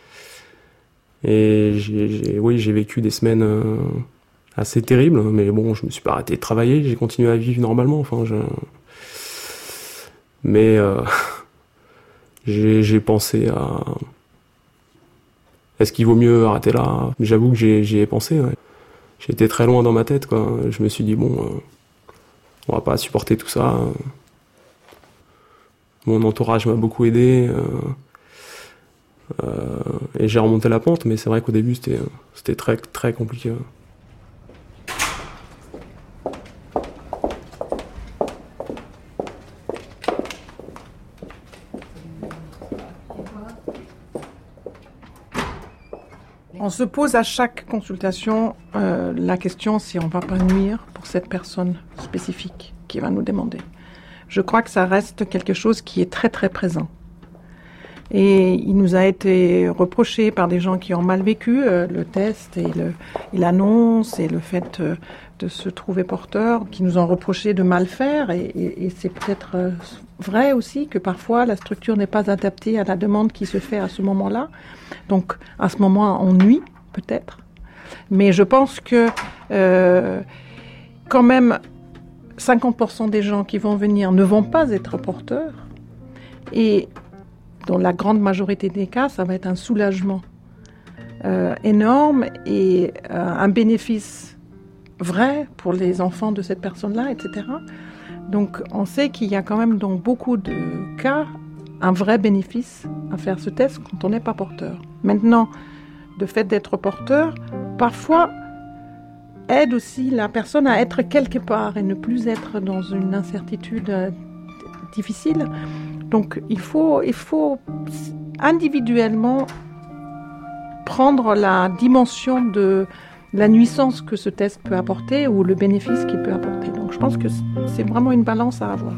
Et j'ai, j'ai, oui, j'ai vécu des semaines euh, assez terribles, mais bon, je me suis pas arrêté de travailler, j'ai continué à vivre normalement, enfin je... Mais euh, j'ai, j'ai pensé à... Est-ce qu'il vaut mieux arrêter là? J'avoue que j'ai, j'y ai pensé, ouais. J'étais très loin dans ma tête, quoi. Je me suis dit, bon, euh, on va pas supporter tout ça. Mon entourage m'a beaucoup aidé. Euh, euh, et j'ai remonté la pente, mais c'est vrai qu'au début, c'était, c'était très, très compliqué. Ouais. On se pose à chaque consultation euh, la question si on ne va pas nuire pour cette personne spécifique qui va nous demander. Je crois que ça reste quelque chose qui est très très présent. Et il nous a été reproché par des gens qui ont mal vécu euh, le test et, le, et l'annonce et le fait euh, de se trouver porteur, qui nous ont reproché de mal faire. Et, et, et c'est peut-être euh, vrai aussi que parfois la structure n'est pas adaptée à la demande qui se fait à ce moment-là. Donc à ce moment, on nuit peut-être. Mais je pense que euh, quand même cinquante pour cent des gens qui vont venir ne vont pas être porteurs. Et dans la grande majorité des cas, ça va être un soulagement euh, énorme et euh, un bénéfice vrai pour les enfants de cette personne-là, et cetera. Donc on sait qu'il y a quand même dans beaucoup de cas un vrai bénéfice à faire ce test quand on n'est pas porteur. Maintenant, le fait d'être porteur, parfois, aide aussi la personne à être quelque part et ne plus être dans une incertitude euh, difficile. Donc il faut, il faut individuellement prendre la dimension de la nuisance que ce test peut apporter ou le bénéfice qu'il peut apporter. Donc je pense que c'est vraiment une balance à avoir.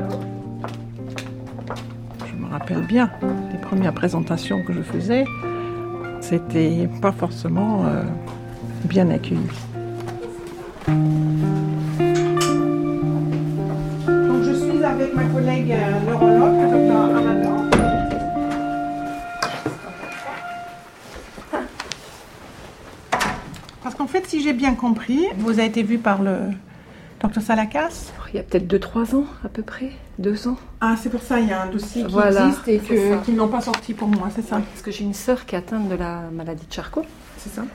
Je me rappelle bien des premières présentations que je faisais, c'était pas forcément euh, bien accueilli. Donc je suis avec ma collègue euh, neurologue, docteur Amador. Parce qu'en fait, si j'ai bien compris, vous avez été vu par le docteur Salakas. Il y a peut-être deux trois ans à peu près, deux ans. Ah, c'est pour ça, il y a un dossier qui voilà, existe et que, qu'ils n'ont pas sorti pour moi, c'est ça? Parce que j'ai une sœur qui est atteinte de la maladie de Charcot. C'est ça.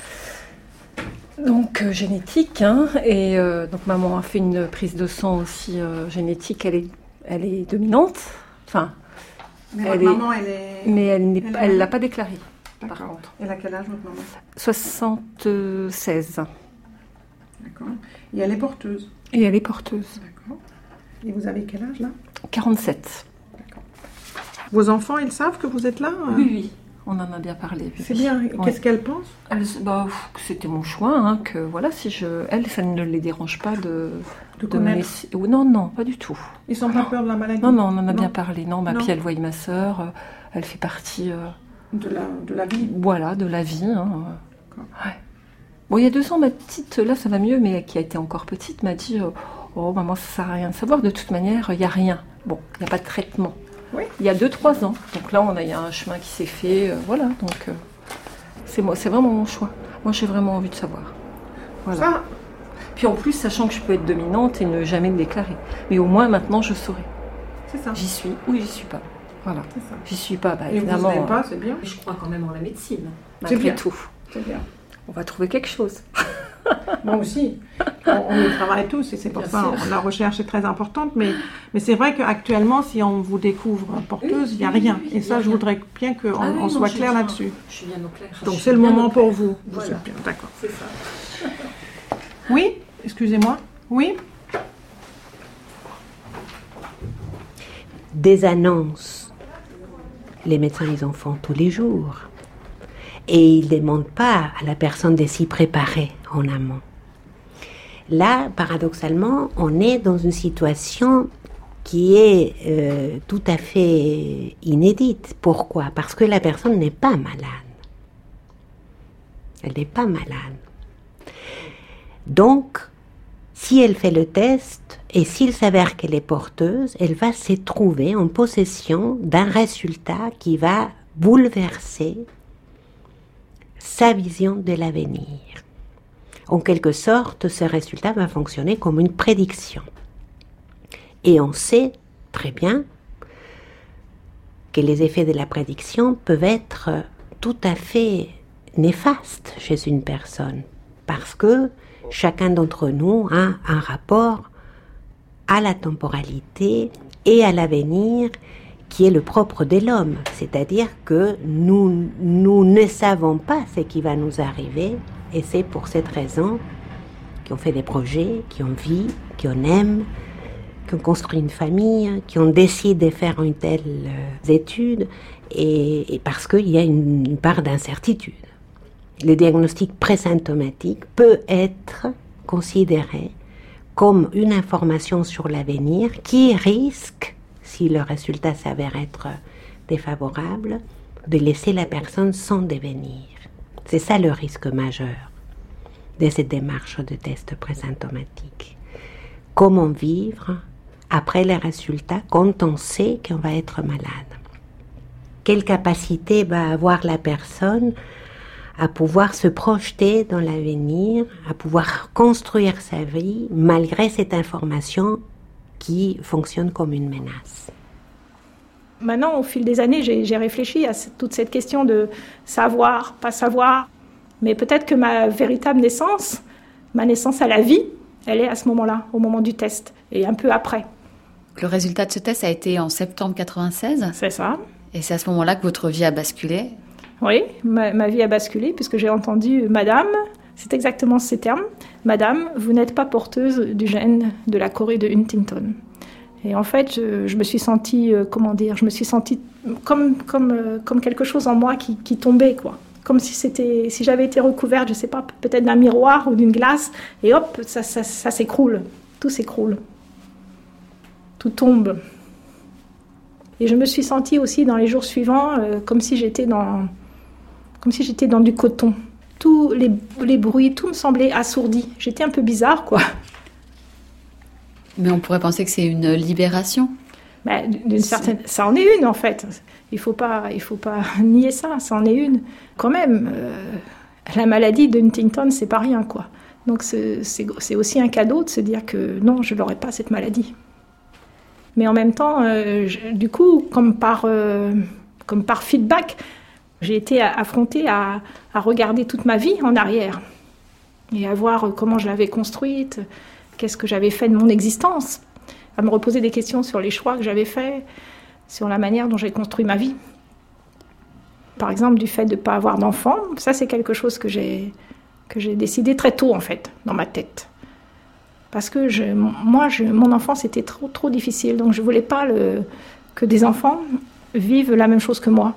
Donc euh, génétique, hein, et euh, donc maman a fait une prise de sang aussi euh, génétique, elle est, elle est dominante. Enfin, mais elle votre est, maman, elle est... Mais elle ne elle est... l'a pas déclarée, D'accord. par contre. Elle a quel âge, votre maman? soixante-seize. D'accord. Et elle est porteuse? Et elle est porteuse. D'accord. Et vous avez quel âge, là? quarante-sept. D'accord. Vos enfants, ils savent que vous êtes là? Oui, oui. On en a bien parlé. Oui. C'est bien. Ouais. Qu'est-ce qu'elle pense? Elle, bah, c'était mon choix, hein, que voilà, si je, elle, ça ne les dérange pas de, de, de me laisser. Non, non, pas du tout. Ils n'ont pas peur de la maladie? Non, non, on en a non. bien parlé. Non, bah, non. Puis elle voit ma sœur, euh, elle fait partie euh, de la de la vie. Voilà, de la vie. Hein. Ouais. Bon, il y a deux ans, ma petite, là, ça va mieux, mais qui a été encore petite, m'a dit, euh, oh, maman, ça sert à rien de savoir. De toute manière, il y a rien. Bon, il n'y a pas de traitement. Oui. Il y a deux trois ans. Donc là, on a, il y a un chemin qui s'est fait. Euh, voilà, donc euh, c'est, moi, c'est vraiment mon choix. Moi, j'ai vraiment envie de savoir. Voilà. Ça. Puis en plus, sachant que je peux être dominante et ne jamais me déclarer. Mais au moins, maintenant, je saurai. C'est ça. J'y suis ou j'y suis pas. Voilà. C'est ça. J'y suis pas, bah, et évidemment. Vous pas, c'est bien. Je crois quand même en la médecine, c'est malgré bien. tout. C'est bien. On va trouver quelque chose. Moi aussi. On, on y travaille tous et c'est pour bien ça que la recherche est très importante. Mais, mais c'est vrai qu'actuellement, si on vous découvre porteuse, il oui, n'y a rien. Oui, oui, et ça, je rien. voudrais bien qu'on ah, oui, on soit non, clair là-dessus. Je suis bien au clair. Donc c'est le moment pour vous. Voilà. Vous bien. D'accord. C'est ça. Oui, excusez-moi. Oui. Des annonces. Les médecins, ils en font tous les jours. Et ils ne demandent pas à la personne de s'y préparer en amont. Là, paradoxalement, on est dans une situation qui est euh, tout à fait inédite. Pourquoi? Parce que la personne n'est pas malade. Elle n'est pas malade. Donc, si elle fait le test et s'il s'avère qu'elle est porteuse, elle va se trouver en possession d'un résultat qui va bouleverser sa vision de l'avenir. En quelque sorte, ce résultat va fonctionner comme une prédiction. Et on sait très bien que les effets de la prédiction peuvent être tout à fait néfastes chez une personne, parce que chacun d'entre nous a un rapport à la temporalité et à l'avenir qui est le propre de l'homme, c'est-à-dire que nous, nous ne savons pas ce qui va nous arriver, et c'est pour cette raison qu'on fait des projets, qu'on vit, qu'on aime, qu'on construit une famille, qu'on décide de faire une telle euh, étude, et, et parce qu'il y a une, une part d'incertitude. Le diagnostic présymptomatique peut être considéré comme une information sur l'avenir qui risque, si le résultat s'avère être défavorable, de laisser la personne sans devenir. C'est ça le risque majeur de cette démarche de test présymptomatique. Comment vivre après les résultats quand on sait qu'on va être malade? Quelle capacité va avoir la personne à pouvoir se projeter dans l'avenir, à pouvoir construire sa vie malgré cette information qui fonctionne comme une menace? Maintenant, au fil des années, j'ai, j'ai réfléchi à toute cette question de savoir, pas savoir. Mais peut-être que ma véritable naissance, ma naissance à la vie, elle est à ce moment-là, au moment du test, et un peu après. Le résultat de ce test a été en septembre quatre-vingt-seize. C'est ça. Et c'est à ce moment-là que votre vie a basculé. Oui, ma, ma vie a basculé, puisque j'ai entendu « Madame », c'est exactement ces termes, « Madame, vous n'êtes pas porteuse du gène de la chorée de Huntington ». Et en fait, je, je me suis sentie, euh, comment dire, je me suis sentie comme, comme, euh, comme quelque chose en moi qui, qui tombait, quoi. Comme si, c'était, si j'avais été recouverte, je ne sais pas, peut-être d'un miroir ou d'une glace, et hop, ça, ça, ça s'écroule, tout s'écroule, tout tombe. Et je me suis sentie aussi dans les jours suivants euh, comme si j'étais dans, comme si j'étais dans du coton. Tous les, les bruits, tout me semblait assourdi. J'étais un peu bizarre, quoi. Mais on pourrait penser que c'est une libération. Ben, d'une certaine, ça en est une en fait. Il faut pas, il faut pas nier ça. Ça en est une. Quand même, euh, la maladie de Huntington, c'est pas rien, quoi. Donc c'est, c'est, c'est aussi un cadeau de se dire que non, je n'aurai pas cette maladie. Mais en même temps, euh, je, du coup, comme par, euh, comme par feedback, j'ai été affrontée à, à regarder toute ma vie en arrière et à voir comment je l'avais construite. Qu'est-ce que j'avais fait de mon existence? À me reposer des questions sur les choix que j'avais faits, sur la manière dont j'ai construit ma vie. Par exemple, du fait de ne pas avoir d'enfant, ça c'est quelque chose que j'ai, que j'ai décidé très tôt en fait, dans ma tête. Parce que je, moi, je, mon enfance était trop, trop difficile, donc je ne voulais pas le, que des enfants vivent la même chose que moi.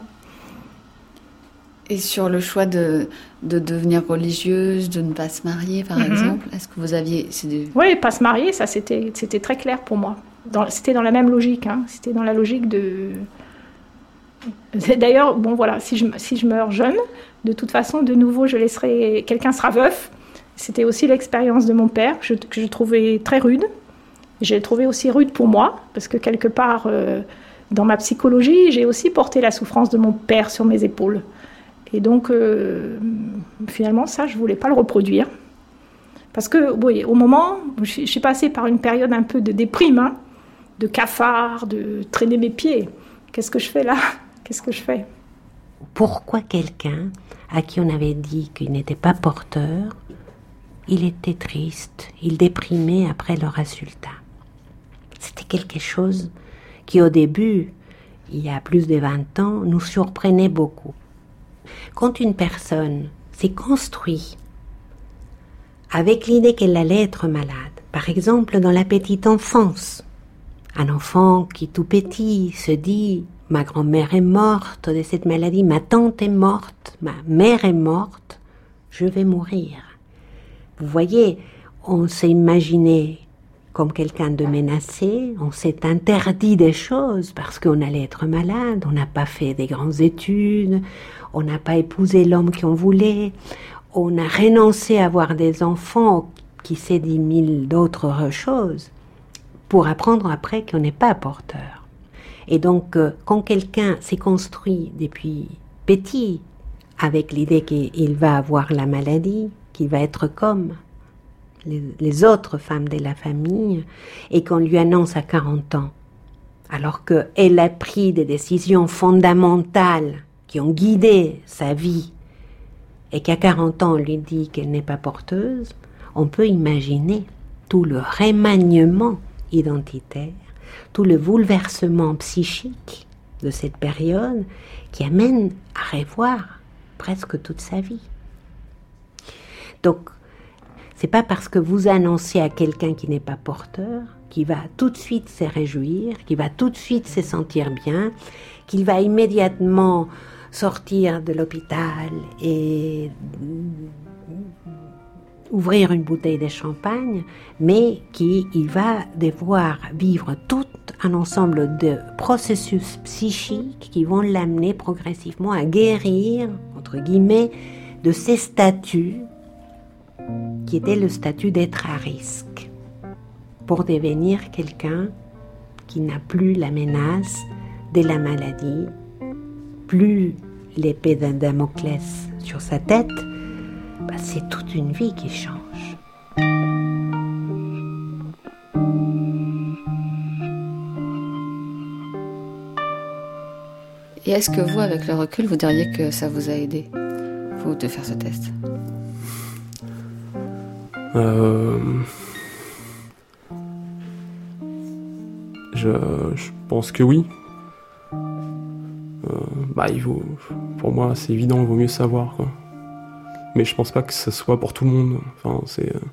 Et sur le choix de, de devenir religieuse, de ne pas se marier, par mm-hmm. exemple, est-ce que vous aviez... C'est des... Oui, pas se marier, ça c'était, c'était très clair pour moi. Dans, c'était dans la même logique, hein. C'était dans la logique de... D'ailleurs, bon voilà, si je, si je meurs jeune, de toute façon, de nouveau, je laisserai... Quelqu'un sera veuf. C'était aussi l'expérience de mon père, que je, que je trouvais très rude. J'ai trouvé aussi rude pour moi, parce que quelque part, euh, dans ma psychologie, j'ai aussi porté la souffrance de mon père sur mes épaules. Et donc, euh, finalement, ça, je ne voulais pas le reproduire. Parce que, oui, au moment, je suis passée par une période un peu de déprime, hein, de cafard, de traîner mes pieds. Qu'est-ce que je fais là? Qu'est-ce que je fais? Pourquoi quelqu'un à qui on avait dit qu'il n'était pas porteur, il était triste, il déprimait après le résultat? C'était quelque chose qui, au début, il y a plus de vingt ans, nous surprenait beaucoup. Quand une personne s'est construite avec l'idée qu'elle allait être malade, par exemple dans la petite enfance, un enfant qui tout petit se dit « ma grand-mère est morte de cette maladie, ma tante est morte, ma mère est morte, je vais mourir ». Vous voyez, on s'est imaginé comme quelqu'un de menacé, on s'est interdit des choses parce qu'on allait être malade, on n'a pas fait des grandes études, on n'a pas épousé l'homme qu'on voulait, on a renoncé à avoir des enfants, qui sait dix mille d'autres choses, pour apprendre après qu'on n'est pas porteur. Et donc, quand quelqu'un s'est construit depuis petit, avec l'idée qu'il va avoir la maladie, qu'il va être comme les, les autres femmes de la famille, et qu'on lui annonce à quarante ans alors qu'elle a pris des décisions fondamentales qui ont guidé sa vie et qu'à quarante ans on lui dit qu'elle n'est pas porteuse, on peut imaginer tout le remaniement identitaire, tout le bouleversement psychique de cette période qui amène à revoir presque toute sa vie. Donc, c'est pas parce que vous annoncez à quelqu'un qui n'est pas porteur qu'il va tout de suite se réjouir, qu'il va tout de suite se sentir bien, qu'il va immédiatement sortir de l'hôpital et ouvrir une bouteille de champagne, mais qu'il va devoir vivre tout un ensemble de processus psychiques qui vont l'amener progressivement à guérir, entre guillemets, de ces statuts qui était le statut d'être à risque, pour devenir quelqu'un qui n'a plus la menace de la maladie, plus l'épée d'un Damoclès sur sa tête. Bah, c'est toute une vie qui change. Et est-ce que vous, avec le recul, vous diriez que ça vous a aidé, vous, de faire ce test ? Euh... Je, je pense que oui. Euh, bah, il vaut, pour moi, c'est évident, il vaut mieux savoir, quoi. Mais je pense pas que ce soit pour tout le monde. Enfin, c'est. Euh...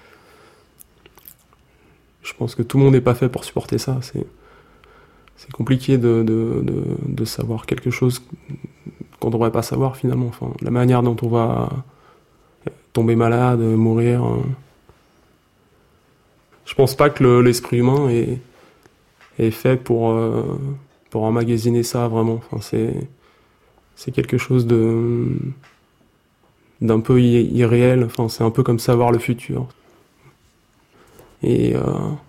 Je pense que tout le monde n'est pas fait pour supporter ça. C'est, c'est compliqué de, de, de, de savoir quelque chose qu'on devrait pas savoir finalement. Enfin, la manière dont on va tomber malade, mourir. Euh... Je pense pas que le, l'esprit humain est, est fait pour, euh, pour emmagasiner ça vraiment. Enfin, c'est, c'est quelque chose de, d'un peu irréel. Enfin, c'est un peu comme savoir le futur. Et euh,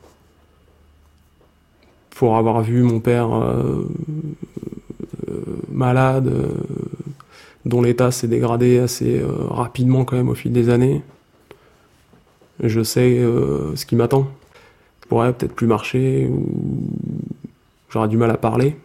pour avoir vu mon père euh, euh, malade, euh, dont l'état s'est dégradé assez euh, rapidement quand même au fil des années, je sais euh, ce qui m'attend. Je pourrais peut-être plus marcher, ou j'aurai du mal à parler.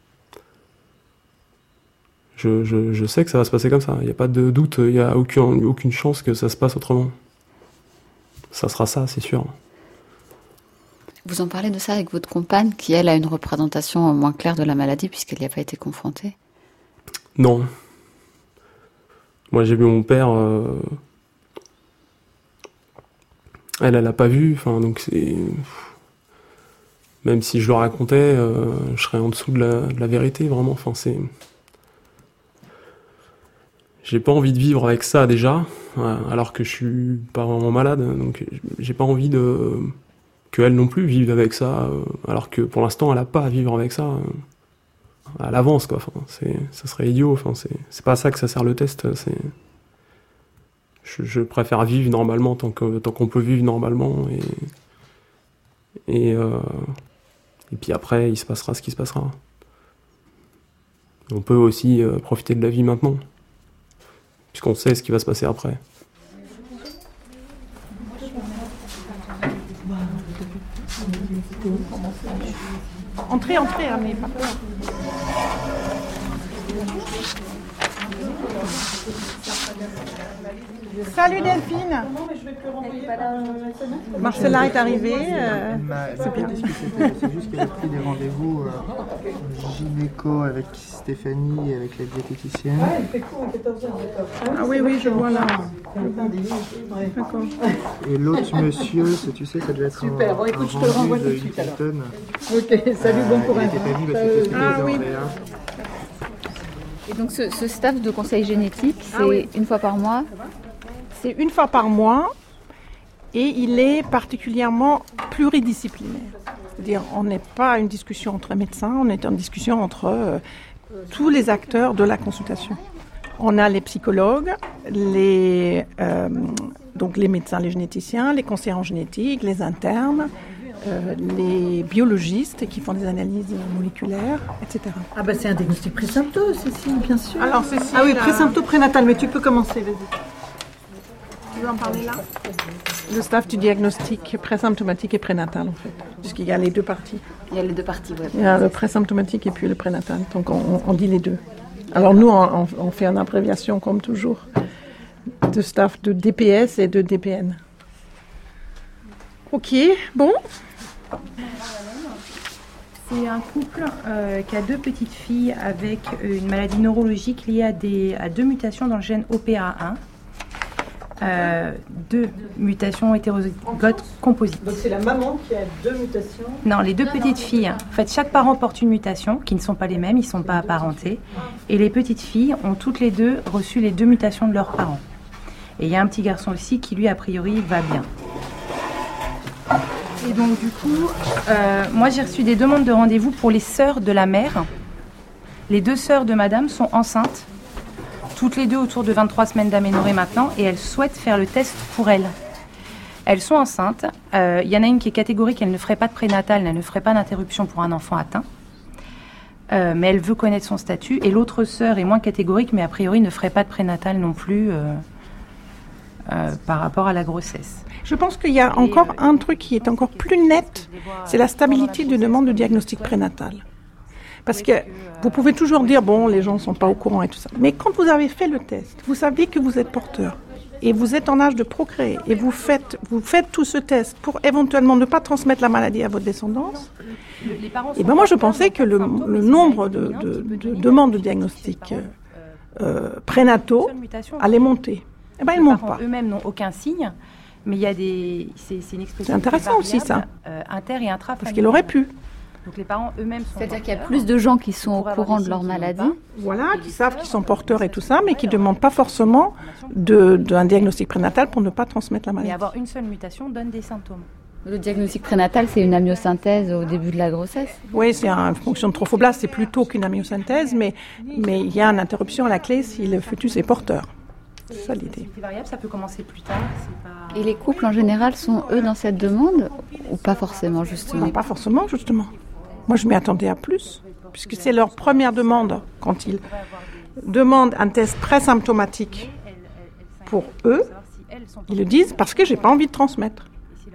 Je, je, je sais que ça va se passer comme ça. Il n'y a pas de doute, il n'y a aucun, aucune chance que ça se passe autrement. Ça sera ça, c'est sûr. Vous en parlez de ça avec votre compagne, qui elle a une représentation moins claire de la maladie puisqu'elle n'y a pas été confrontée ? Non. Moi j'ai vu mon père... Euh... Elle, elle l'a pas vu, enfin, donc c'est... Même si je le racontais, euh, je serais en dessous de la, de la vérité, vraiment, enfin, c'est... J'ai pas envie de vivre avec ça, déjà, alors que je suis pas vraiment malade, donc j'ai pas envie de... qu'elle non plus vive avec ça, alors que pour l'instant, elle a pas à vivre avec ça à l'avance, quoi, enfin, c'est... ça serait idiot, enfin, c'est... c'est pas à ça que ça sert le test, c'est... Je, je préfère vivre normalement tant, que, tant qu'on peut vivre normalement et, et, euh, et puis après il se passera ce qui se passera. On peut aussi euh, profiter de la vie maintenant puisqu'on sait ce qui va se passer après. Entrez, entrez, hein, mais pas peur. Salut Delphine. Marcella est arrivée. Euh, c'est bien. C'est juste qu'elle a pris des rendez-vous euh, gynéco avec Stéphanie et avec la diététicienne. Ah oui, oui, je vois là. D'accord. Et l'autre monsieur, tu sais, ça devait être super. Un, bon, écoute, un je te le renvoie tout de suite alors. Ok, salut, euh, bon courage. Il n'était pas venu parce que c'était ah, oui. Et donc ce, ce staff de conseil génétique, c'est ah, oui. une fois par mois ? C'est une fois par mois et il est particulièrement pluridisciplinaire. C'est-à-dire, on n'est pas une discussion entre médecins, on est en discussion entre euh, tous les acteurs de la consultation. On a les psychologues, les, euh, donc les médecins, les généticiens, les conseillers en génétique, les internes, euh, les biologistes qui font des analyses moléculaires, et cetera. Ah bah c'est un diagnostic pré-sympto, Cécile, bien sûr. Alors Cécile... Ah oui, pré-sympto, prénatal, mais tu peux commencer, vas-y. veux en parler là? Le staff du diagnostic présymptomatique et prénatal, en fait, puisqu'il y a les deux parties. Il y a les deux parties, oui. Il y a le présymptomatique et puis le prénatal, donc on, on dit les deux. Alors nous, on, on fait une abréviation, comme toujours, de staff de D P S et de D P N. Ok, bon. C'est un couple euh, qui a deux petites filles avec une maladie neurologique liée à, des, à deux mutations dans le gène O P A un. Euh, deux mutations hétérozygotes composites. Donc c'est la maman qui a deux mutations? Non, les deux petites filles. En fait, chaque parent porte une mutation qui ne sont pas les mêmes, ils ne sont pas apparentés. Et les petites filles ont toutes les deux reçu les deux mutations de leurs parents. Et il y a un petit garçon aussi qui, lui, a priori, va bien. Et donc, du coup, euh, moi, j'ai reçu des demandes de rendez-vous pour les sœurs de la mère. Les deux sœurs de madame sont enceintes, toutes les deux autour de vingt-trois semaines d'aménorrhée maintenant, et elles souhaitent faire le test pour elles. Elles sont enceintes. Il euh, y en a une qui est catégorique, elle ne ferait pas de prénatal, elle ne ferait pas d'interruption pour un enfant atteint. Euh, mais elle veut connaître son statut. Et l'autre sœur est moins catégorique, mais a priori ne ferait pas de prénatal non plus euh, euh, par rapport à la grossesse. Je pense qu'il y a encore un truc qui est encore plus net, c'est la stabilité de demande de diagnostic prénatal. Parce que vous pouvez toujours dire, bon, les gens ne sont pas au courant et tout ça. Mais quand vous avez fait le test, vous savez que vous êtes porteur et vous êtes en âge de procréer et vous faites, vous faites tout ce test pour éventuellement ne pas transmettre la maladie à votre descendance. Et ben moi, je pensais que le, le nombre de, de, de demandes de diagnostic euh, prénataux allait monter. Eh ben, il ne monte pas. Eux-mêmes n'ont aucun signe. Mais il y a des... C'est, c'est une expression... C'est intéressant aussi, ça. Euh, inter- et intrafamiliale. Parce qu'il aurait pu. Donc les parents eux-mêmes sont... C'est-à-dire qu'il y a plus de gens qui sont au courant de leur maladie. Voilà, qui savent qu'ils sont porteurs et tout ça, mais qui ne demandent pas forcément de, d'un diagnostic prénatal pour ne pas transmettre la maladie. Mais avoir une seule mutation donne des symptômes. Le diagnostic prénatal, c'est une amniosynthèse au début de la grossesse? Oui, c'est une fonction de trophoblaste, c'est plutôt qu'une amniosynthèse, mais, mais il y a une interruption à la clé si le fœtus est porteur. C'est ça l'idée. C'est variable, ça peut commencer plus tard. C'est pas... Et les couples en général sont eux dans cette demande ou pas forcément justement? Non, pas forcément justement. Moi je m'y attendais à plus, puisque c'est leur première demande quand ils demandent un test présymptomatique pour eux. Ils le disent parce que j'ai pas envie de transmettre.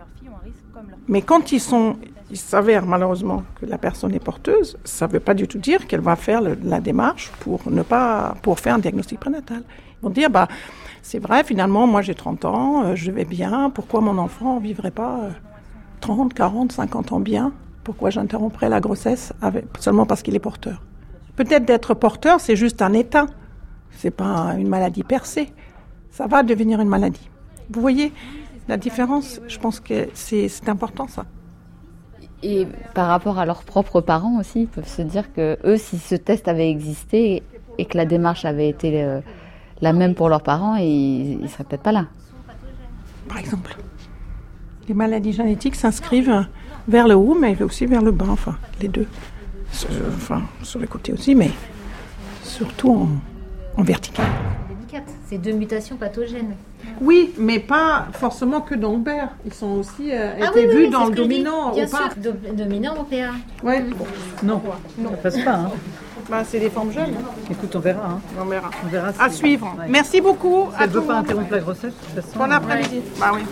Mais quand ils sont, il s'avère malheureusement que la personne est porteuse, ça ne veut pas du tout dire qu'elle va faire le, la démarche pour ne pas pour faire un diagnostic prénatal. Ils vont dire, bah, c'est vrai, finalement, moi j'ai trente ans, euh, je vais bien, pourquoi mon enfant ne vivrait pas euh, trente, quarante, cinquante ans bien? Pourquoi j'interromprais la grossesse avec, seulement parce qu'il est porteur? Peut-être d'être porteur, c'est juste un état, c'est pas une maladie percée. Ça va devenir une maladie. Vous voyez la différence? Je pense que c'est, c'est important ça. Et par rapport à leurs propres parents aussi, ils peuvent se dire que eux, si ce test avait existé et que la démarche avait été euh, la même pour leurs parents, ils ne seraient peut-être pas là. Par exemple, les maladies génétiques s'inscrivent vers le haut, mais aussi vers le bas, enfin, les deux. Sur, enfin, sur les côtés aussi, mais surtout en, en vertical. C'est deux mutations pathogènes. Oui, mais pas forcément que dans le B E R. Ils sont aussi euh, ah, été oui, vus oui, dans le dominant. Bien sûr, do- dominant O P A. Ouais. Non, non, ça passe pas. Hein. Bah, c'est des formes jeunes. Écoute, on verra. Hein. On verra. On verra à suivre. Ouais. Merci beaucoup. Ça ne veut pas interrompre la grossesse, de toute façon. Bon après-midi. Ouais. Bah oui.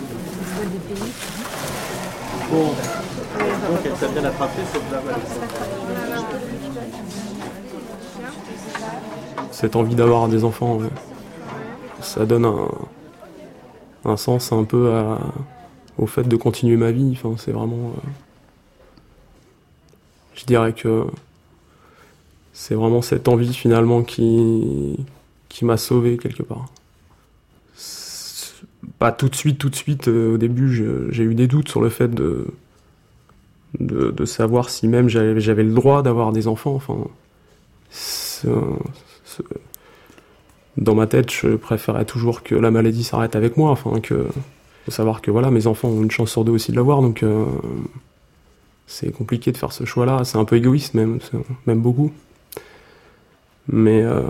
Bon. Donc elle s'est bien attrapée, cette dame. Cette envie d'avoir des enfants, ouais. Ça donne un, un sens un peu à, au fait de continuer ma vie. Enfin, c'est vraiment... Euh, je dirais que c'est vraiment cette envie finalement qui, qui m'a sauvé quelque part. C'est pas tout de suite, tout de suite. Euh, au début, je, j'ai eu des doutes sur le fait de, de, de savoir si même j'avais, j'avais le droit d'avoir des enfants. Enfin, c'est, c'est, dans ma tête, je préférais toujours que la maladie s'arrête avec moi. Enfin, que faut savoir que voilà, mes enfants ont une chance sur deux aussi de l'avoir, donc euh, c'est compliqué de faire ce choix-là. C'est un peu égoïste même, même beaucoup. Mais euh,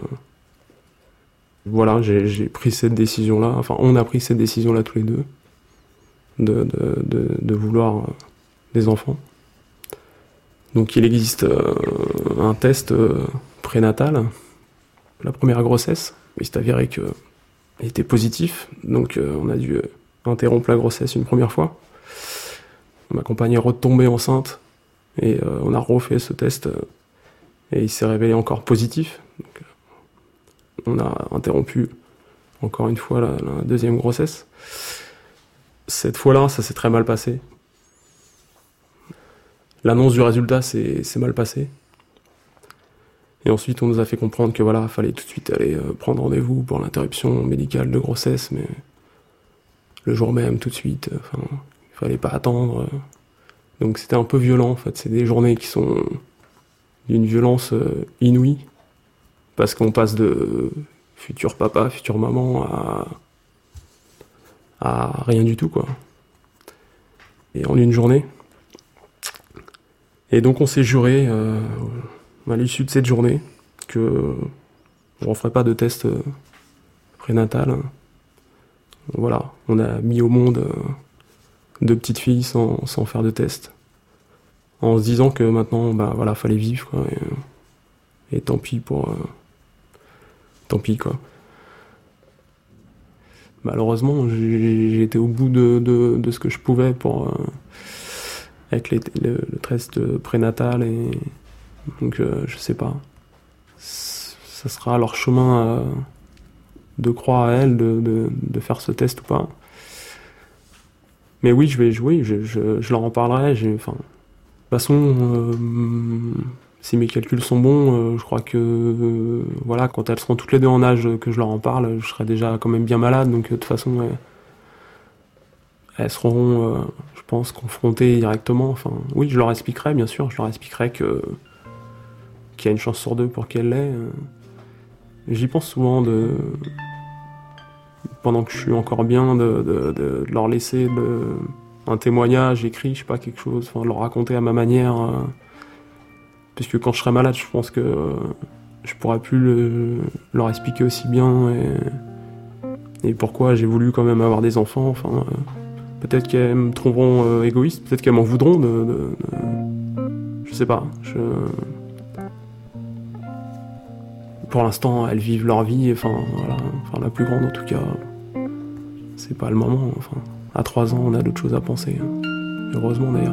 voilà, j'ai, j'ai pris cette décision-là. Enfin, on a pris cette décision-là tous les deux, de, de, de, de vouloir des enfants. Donc, il existe euh, un test euh, prénatal. La première grossesse, il s'est avéré que était positif, donc euh, on a dû euh, interrompre la grossesse une première fois. Ma compagne est retombée enceinte et euh, on a refait ce test euh, et il s'est révélé encore positif. Donc, euh, on a interrompu encore une fois la, la deuxième grossesse. Cette fois-là, ça s'est très mal passé. L'annonce du résultat s'est, s'est mal passée. Et ensuite, on nous a fait comprendre que voilà, fallait tout de suite aller euh, prendre rendez-vous pour l'interruption médicale de grossesse, mais le jour même, tout de suite. Enfin, il fallait pas attendre. Donc c'était un peu violent, en fait. C'est des journées qui sont d'une violence euh, inouïe, parce qu'on passe de futur papa, future maman à à rien du tout, quoi. Et en une journée. Et donc on s'est juré, euh, à l'issue de cette journée, que on ne referait pas de test euh, prénatal. Voilà, on a mis au monde euh, deux petites filles sans, sans faire de test, en se disant que maintenant, bah voilà, fallait vivre, quoi, et, et tant pis pour, euh, tant pis, quoi. Malheureusement, j'ai, j'ai été au bout de, de, de ce que je pouvais pour euh, avec les, le, le test prénatal, et donc euh, je sais pas. Ça sera leur chemin euh, de croire à elle de, de, de faire ce test ou pas. Mais oui, je vais jouer, je, je, je leur en parlerai. J'ai, enfin, de toute façon, euh, si mes calculs sont bons, euh, je crois que euh, voilà, quand elles seront toutes les deux en âge que je leur en parle, je serai déjà quand même bien malade, donc euh, de toute façon, euh, elles seront, euh, je pense, confrontées directement. Enfin, oui, je leur expliquerai, bien sûr, je leur expliquerai que qu'il y a une chance sur deux pour qu'elles l'aient. Euh. J'y pense souvent de, pendant que je suis encore bien, de, de, de leur laisser de, un témoignage écrit, je sais pas, quelque chose, enfin, de leur raconter à ma manière. Euh, Puisque quand je serai malade, je pense que euh, je pourrai plus le, leur expliquer aussi bien et, et pourquoi j'ai voulu quand même avoir des enfants. Enfin, euh, peut-être qu'elles me trouveront euh, égoïste, peut-être qu'elles m'en voudront. De, de, de, je sais pas. Je... Pour l'instant, elles vivent leur vie. Enfin, voilà. Enfin, la plus grande en tout cas. C'est pas le moment. Enfin, à trois ans, on a d'autres choses à penser. Heureusement d'ailleurs.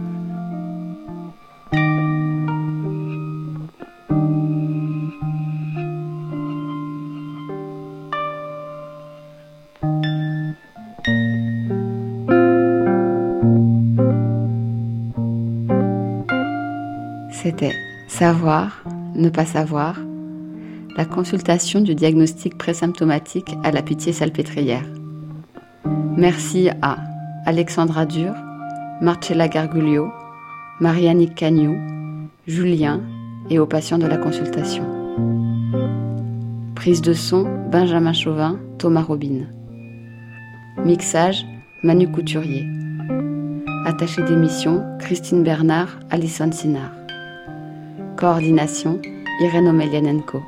C'était Savoir, ne pas savoir, la consultation du diagnostic présymptomatique à la Pitié-Salpêtrière. Merci à Alexandra Dur, Marcella Garguglio, Marie-Annick Cagnou, Julien et aux patients de la consultation. Prise de son, Benjamin Chauvin, Thomas Robin. Mixage, Manu Couturier. Attaché d'émission, Christine Bernard, Alison Sinard. Coordination, Irène Omelianenko.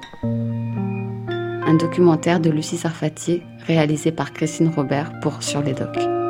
Un documentaire de Lucie Sarfatier réalisé par Christine Robert pour Sur les Docs.